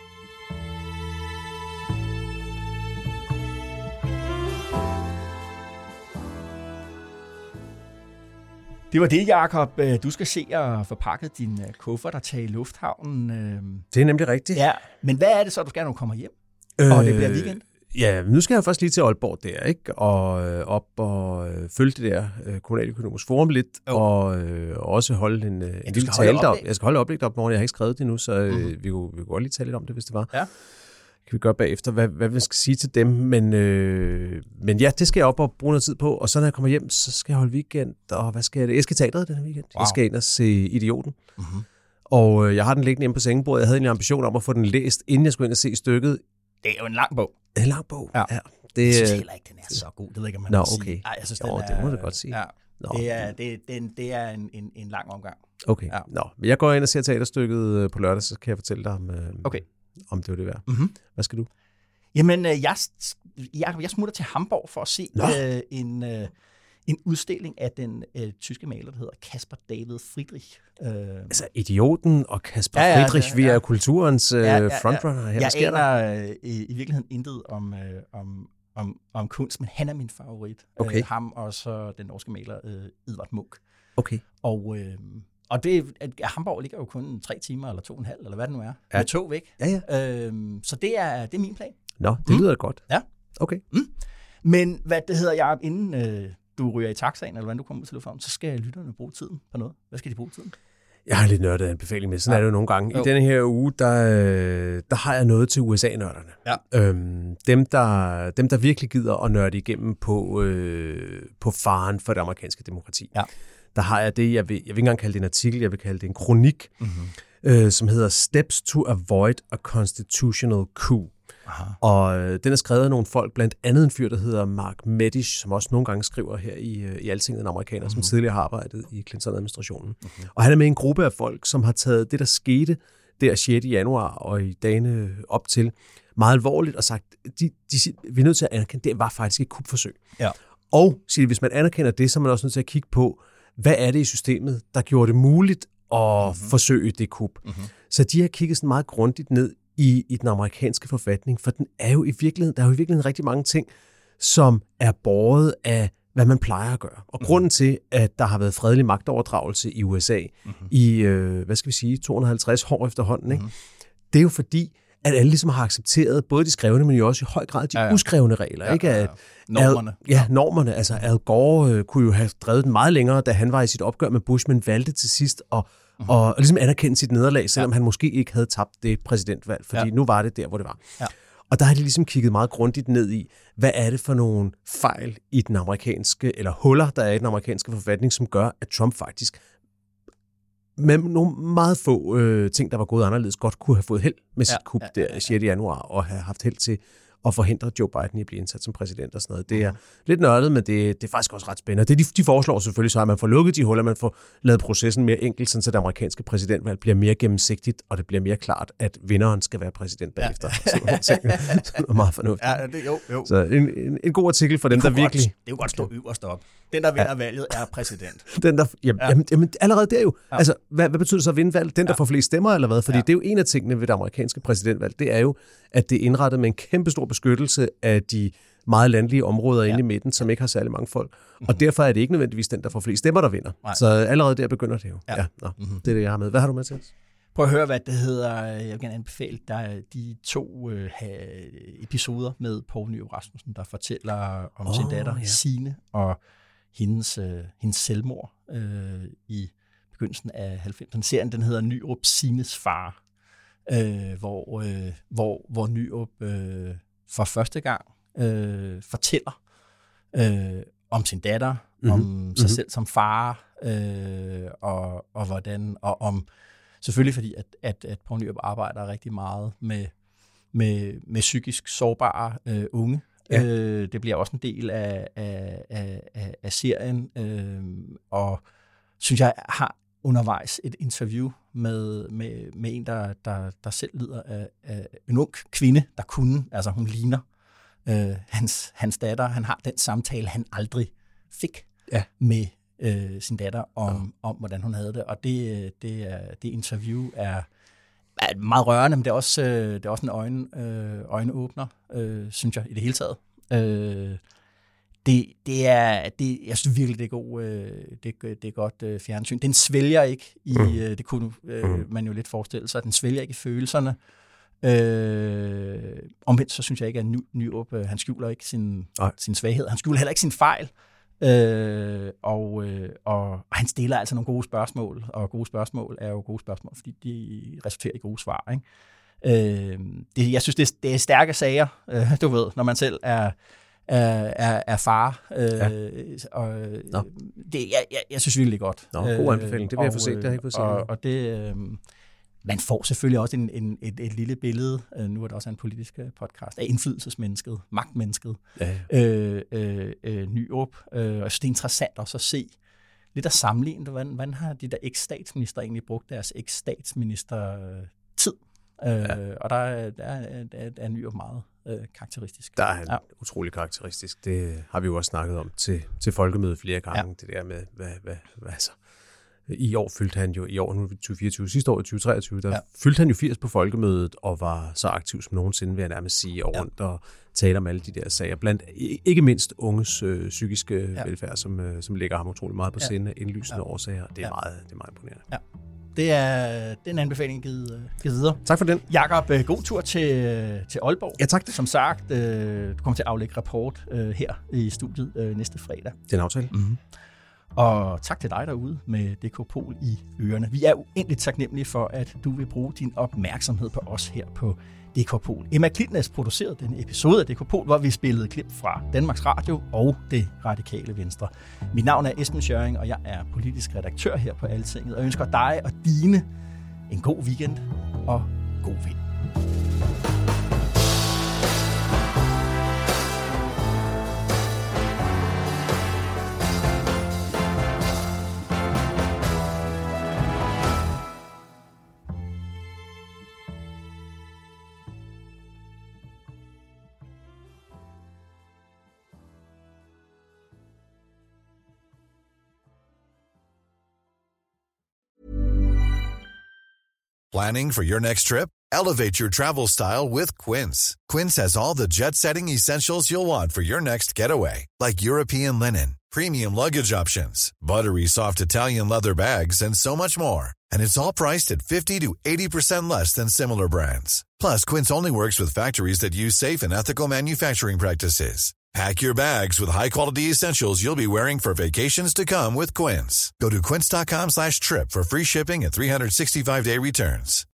Det var det, Jacob. Du skal se og få pakket din kuffert og tage i lufthavnen. Det er nemlig rigtigt. Ja, men hvad er det så, du skal, når du kommer hjem? Øh, og det bliver weekend? Ja, nu skal jeg først lige til Aalborg der, ikke? Og øh, op og øh, følge det der øh, kommunaløkonomisk forum lidt, oh. og øh, også holde en, øh, en lille tale der. Jeg skal holde oplæg op morgen. Jeg har ikke skrevet det nu, så øh, mm-hmm. vi, kunne, vi kunne godt lige tale lidt om det, hvis det var. Ja. Kan vi gøre bagefter, hvad, hvad vi skal sige til dem. Men, øh, men ja, det skal jeg op og bruge noget tid på. Og så når jeg kommer hjem, så skal jeg holde weekend. Og hvad skal jeg? Jeg skal i teatret denne weekend. Wow. Jeg skal ind og se Idioten. Mm-hmm. Og øh, jeg har den liggende hjemme på sengebordet. Jeg havde en ambition om at få den læst, inden jeg skulle ind og se stykket. Det er jo en lang bog. En lang bog, ja. ja. Det, jeg synes heller ikke, den er så god. Det ved ikke, om man Nå, kan okay. sige. Ej, jeg synes, jo, den det er, må du godt sige. Ja. Nå. Det er, det, det, det er en, en, en lang omgang. Okay, ja. Nå. Jeg går ind og ser teaterstykket på lørdag, så kan jeg fortælle dig, om, okay. om det var det værd. Mm-hmm. Hvad skal du? Jamen, jeg, jeg, jeg smutter til Hamburg for at se øh, en, øh, en udstilling af den øh, tyske maler, der hedder Caspar David Friedrich. Øh. Altså Idioten og Caspar ja, ja, Friedrich, ja, ja. Vi er kulturens øh, ja, ja, ja. frontrunner her. Jeg aner øh, i, i virkeligheden intet om, øh, om, om, om kunst, men han er min favorit. Okay. Øh, ham og så den norske maler øh, Edvard Munch. Okay. Og... Øh, Og det, Hamburg ligger jo kun tre timer, eller to og en halv, eller hvad det nu er, ja. med tog væk. Ja, ja. Øhm, så det er, det er min plan. Nå, det lyder mm. godt. Ja. Okay. Mm. Men hvad det hedder, jeg inden øh, du ryger i taxaen, eller hvordan du kommer ud til lufthavnen, så skal lytterne bruge tiden på noget. Hvad skal de bruge tiden? Jeg har lidt nørdet anbefaling med, sådan ja. er det jo nogle gange. Jo. I denne her uge, der, der har jeg noget til U S A-nørderne. Ja. Øhm, dem, der, dem, der virkelig gider at nørde igennem på, øh, på faren for det amerikanske demokrati. Ja. Der har jeg det, jeg vil, jeg vil ikke engang kalde det en artikel, jeg vil kalde det en kronik, mm-hmm. øh, som hedder Steps to Avoid a Constitutional Coup. Aha. Og øh, den er skrevet af nogle folk, blandt andet en fyr, der hedder Mark Medish, som også nogle gange skriver her i, øh, i Altinget, en amerikaner, mm-hmm. som tidligere har arbejdet i Clinton-administrationen. Mm-hmm. Og han er med i en gruppe af folk, som har taget det, der skete der sjette januar og i dagene op til, meget alvorligt og sagt, de, de, vi er nødt til at anerkende, det var faktisk et kupforsøg. Ja. Og siger, hvis man anerkender det, så er man også nødt til at kigge på, hvad er det i systemet, der gjorde det muligt at Mm-hmm. forsøge det kup. Mm-hmm. Så de har kigget sådan meget grundigt ned i, i den amerikanske forfatning, for den er jo i virkeligheden, der er jo i virkeligheden rigtig mange ting, som er båret af, hvad man plejer at gøre. Og mm-hmm. grunden til, at der har været fredelig magtoverdragelse i U S A mm-hmm. i, øh, hvad skal vi sige, to hundrede og halvtreds år efterhånden, ikke? Mm-hmm. det er jo fordi, at alle ligesom har accepteret både de skrevne, men jo også i høj grad de ja, ja. uskrevne regler. Ja, ikke? At, ja, ja. Normerne. Al, ja, normerne. Altså Al Gore øh, kunne jo have drevet den meget længere, da han var i sit opgør med Bush, men valgte til sidst at mm-hmm. og, og ligesom anerkende sit nederlag, selvom ja. han måske ikke havde tabt det præsidentvalg, fordi ja. nu var det der, hvor det var. Ja. Og der har de ligesom kigget meget grundigt ned i, hvad er det for nogle fejl i den amerikanske, eller huller, der er i den amerikanske forfatning, som gør, at Trump faktisk med nogle meget få øh, ting, der var gået anderledes, godt kunne have fået held med sit ja, kup ja, ja, ja. der sjette januar, og have haft held til at forhindre Joe Biden i at blive indsat som præsident og sådan noget. Det er mm. lidt nørdet, men det, det er faktisk også ret spændende. Det, de, de foreslår selvfølgelig så, at man får lukket de huller, man får lavet processen mere enkelt, så det amerikanske præsidentvalg bliver mere gennemsigtigt, og det bliver mere klart, at vinderen skal være præsident bagefter. Ja. Så det er meget fornuftigt. Ja, det, jo, jo. Så en, en, en god artikel for dem, der virkelig... Godt, det er jo godt stå øverst op. Den, der vinder ja. valget, er præsident. Den, der, jamen, ja. jamen, jamen, allerede der jo. Ja. Altså, hvad, hvad betyder det så at vinde valget? Den, der ja. får flest stemmer, eller hvad? Fordi ja. det er jo en af tingene ved det amerikanske præsidentvalg. Det er jo, at det er indrettet med en kæmpe stor beskyttelse af de meget landlige områder ja. inde i midten, som ikke har særlig mange folk. Mm-hmm. Og derfor er det ikke nødvendigvis den, der får flest stemmer, der vinder. Nej. Så allerede der begynder det jo. Ja. Ja, nå, mm-hmm. Det er det, jeg har med. Hvad har du med til os? Prøv at høre, hvad det hedder. Jeg vil gerne anbefale, der er de to øh, episoder med Poul Nyrup Rasmussen, der fortæller om oh, sin datter ja. Signe og hendes, øh, hendes selvmord øh, i begyndelsen af halvfemserne. Serien, den hedder Nyrup Signes far, øh, hvor, øh, hvor, hvor Nyrup øh, for første gang øh, fortæller øh, om sin datter, mm-hmm. om sig mm-hmm. selv som far, øh, og, og hvordan, og om selvfølgelig fordi, at, at, at Poul Nyrup arbejder rigtig meget med, med, med psykisk sårbare øh, unge. Ja. Øh, det bliver også en del af, af, af, af serien, øh, og synes jeg har undervejs et interview med, med, med en, der, der, der selv lider af, af en ung kvinde, der kunne, altså hun ligner øh, hans, hans datter. Han har den samtale, han aldrig fik ja. med øh, sin datter om, ja. om, hvordan hun havde det, og det, det, er, det interview er er meget rørende, men det er også, øh, det er også en øjne, øh, øjneåbner, øh, synes jeg, i det hele taget. Øh, det, det er, det, jeg synes virkelig, det er, god, øh, det, det er godt øh, fjernsyn. Den svælger ikke i, øh, det kunne øh, man jo lidt forestille sig, den svælger ikke i følelserne. Øh, omvendt så synes jeg ikke, at Nyrup, øh, han skjuler ikke sin, sin svaghed. Han skjuler heller ikke sin fejl. Øh, og, øh, og han stiller altså nogle gode spørgsmål, og gode spørgsmål er jo gode spørgsmål, fordi de resulterer i gode svar, ikke? Øh, det, jeg synes, det er, det er stærke sager, øh, du ved, når man selv er, er, er, er far. Øh, ja. og, det, jeg, jeg, jeg synes virkelig godt. Nå, god anbefaling, det vil jeg få set, det har jeg ikke fået set. Og, og det... Øh, man får selvfølgelig også en, en, et, et lille billede, øh, nu er der også en politisk podcast, af indflydelsesmennesket, magtmennesket, ja, ja. Øh, øh, øh, Nyrup. Øh, og det er interessant også at se, lidt at sammenligne, hvordan, hvordan har de der eks-statsminister egentlig brugt deres eks-statsminister-tid? Øh, ja. Og der, der, der er Nyrup meget øh, karakteristisk. Der er han ja. utrolig karakteristisk. Det har vi jo også snakket om til, til folkemødet flere gange, ja. det der med, hvad, hvad, hvad altså... I år fyldte han jo, i år nu tyve fireogtyve, sidste år i tyve treogtyve, der ja. fyldte han jo firs på folkemødet og var så aktiv som nogensinde, vil jeg nærmest sige, og rundt ja. og tale om alle de der sager. Blandt ikke mindst unges øh, psykiske ja. velfærd, som, øh, som ligger ham utrolig meget på ja. sinde, indlysende ja. årsager. Det er, ja. meget, det er meget imponerende. Ja. Det er, det er en anbefaling givet, givet videre. Tak for den. Jakob, god tur til, til Aalborg. Ja, tak. Som sagt, øh, du kommer til at aflægge rapport øh, her i studiet øh, næste fredag. Det er en aftale. Mm-hmm. Og tak til dig derude med D K Pol i ørerne. Vi er uendeligt taknemmelige for, at du vil bruge din opmærksomhed på os her på D K Pol. Emma Klitnes producerede denne episode af D K Pol, hvor vi spillede klip fra Danmarks Radio og det radikale Venstre. Mit navn er Esben Schøring, og jeg er politisk redaktør her på Altinget, og ønsker dig og dine en god weekend og god vind. Planning for your next trip? Elevate your travel style with Quince. Quince has all the jet-setting essentials you'll want for your next getaway, like European linen, premium luggage options, buttery soft Italian leather bags, and so much more. And it's all priced at fifty to eighty percent less than similar brands. Plus, Quince only works with factories that use safe and ethical manufacturing practices. Pack your bags with high-quality essentials you'll be wearing for vacations to come with Quince. Go to quince.com slash trip for free shipping and three sixty-five day returns.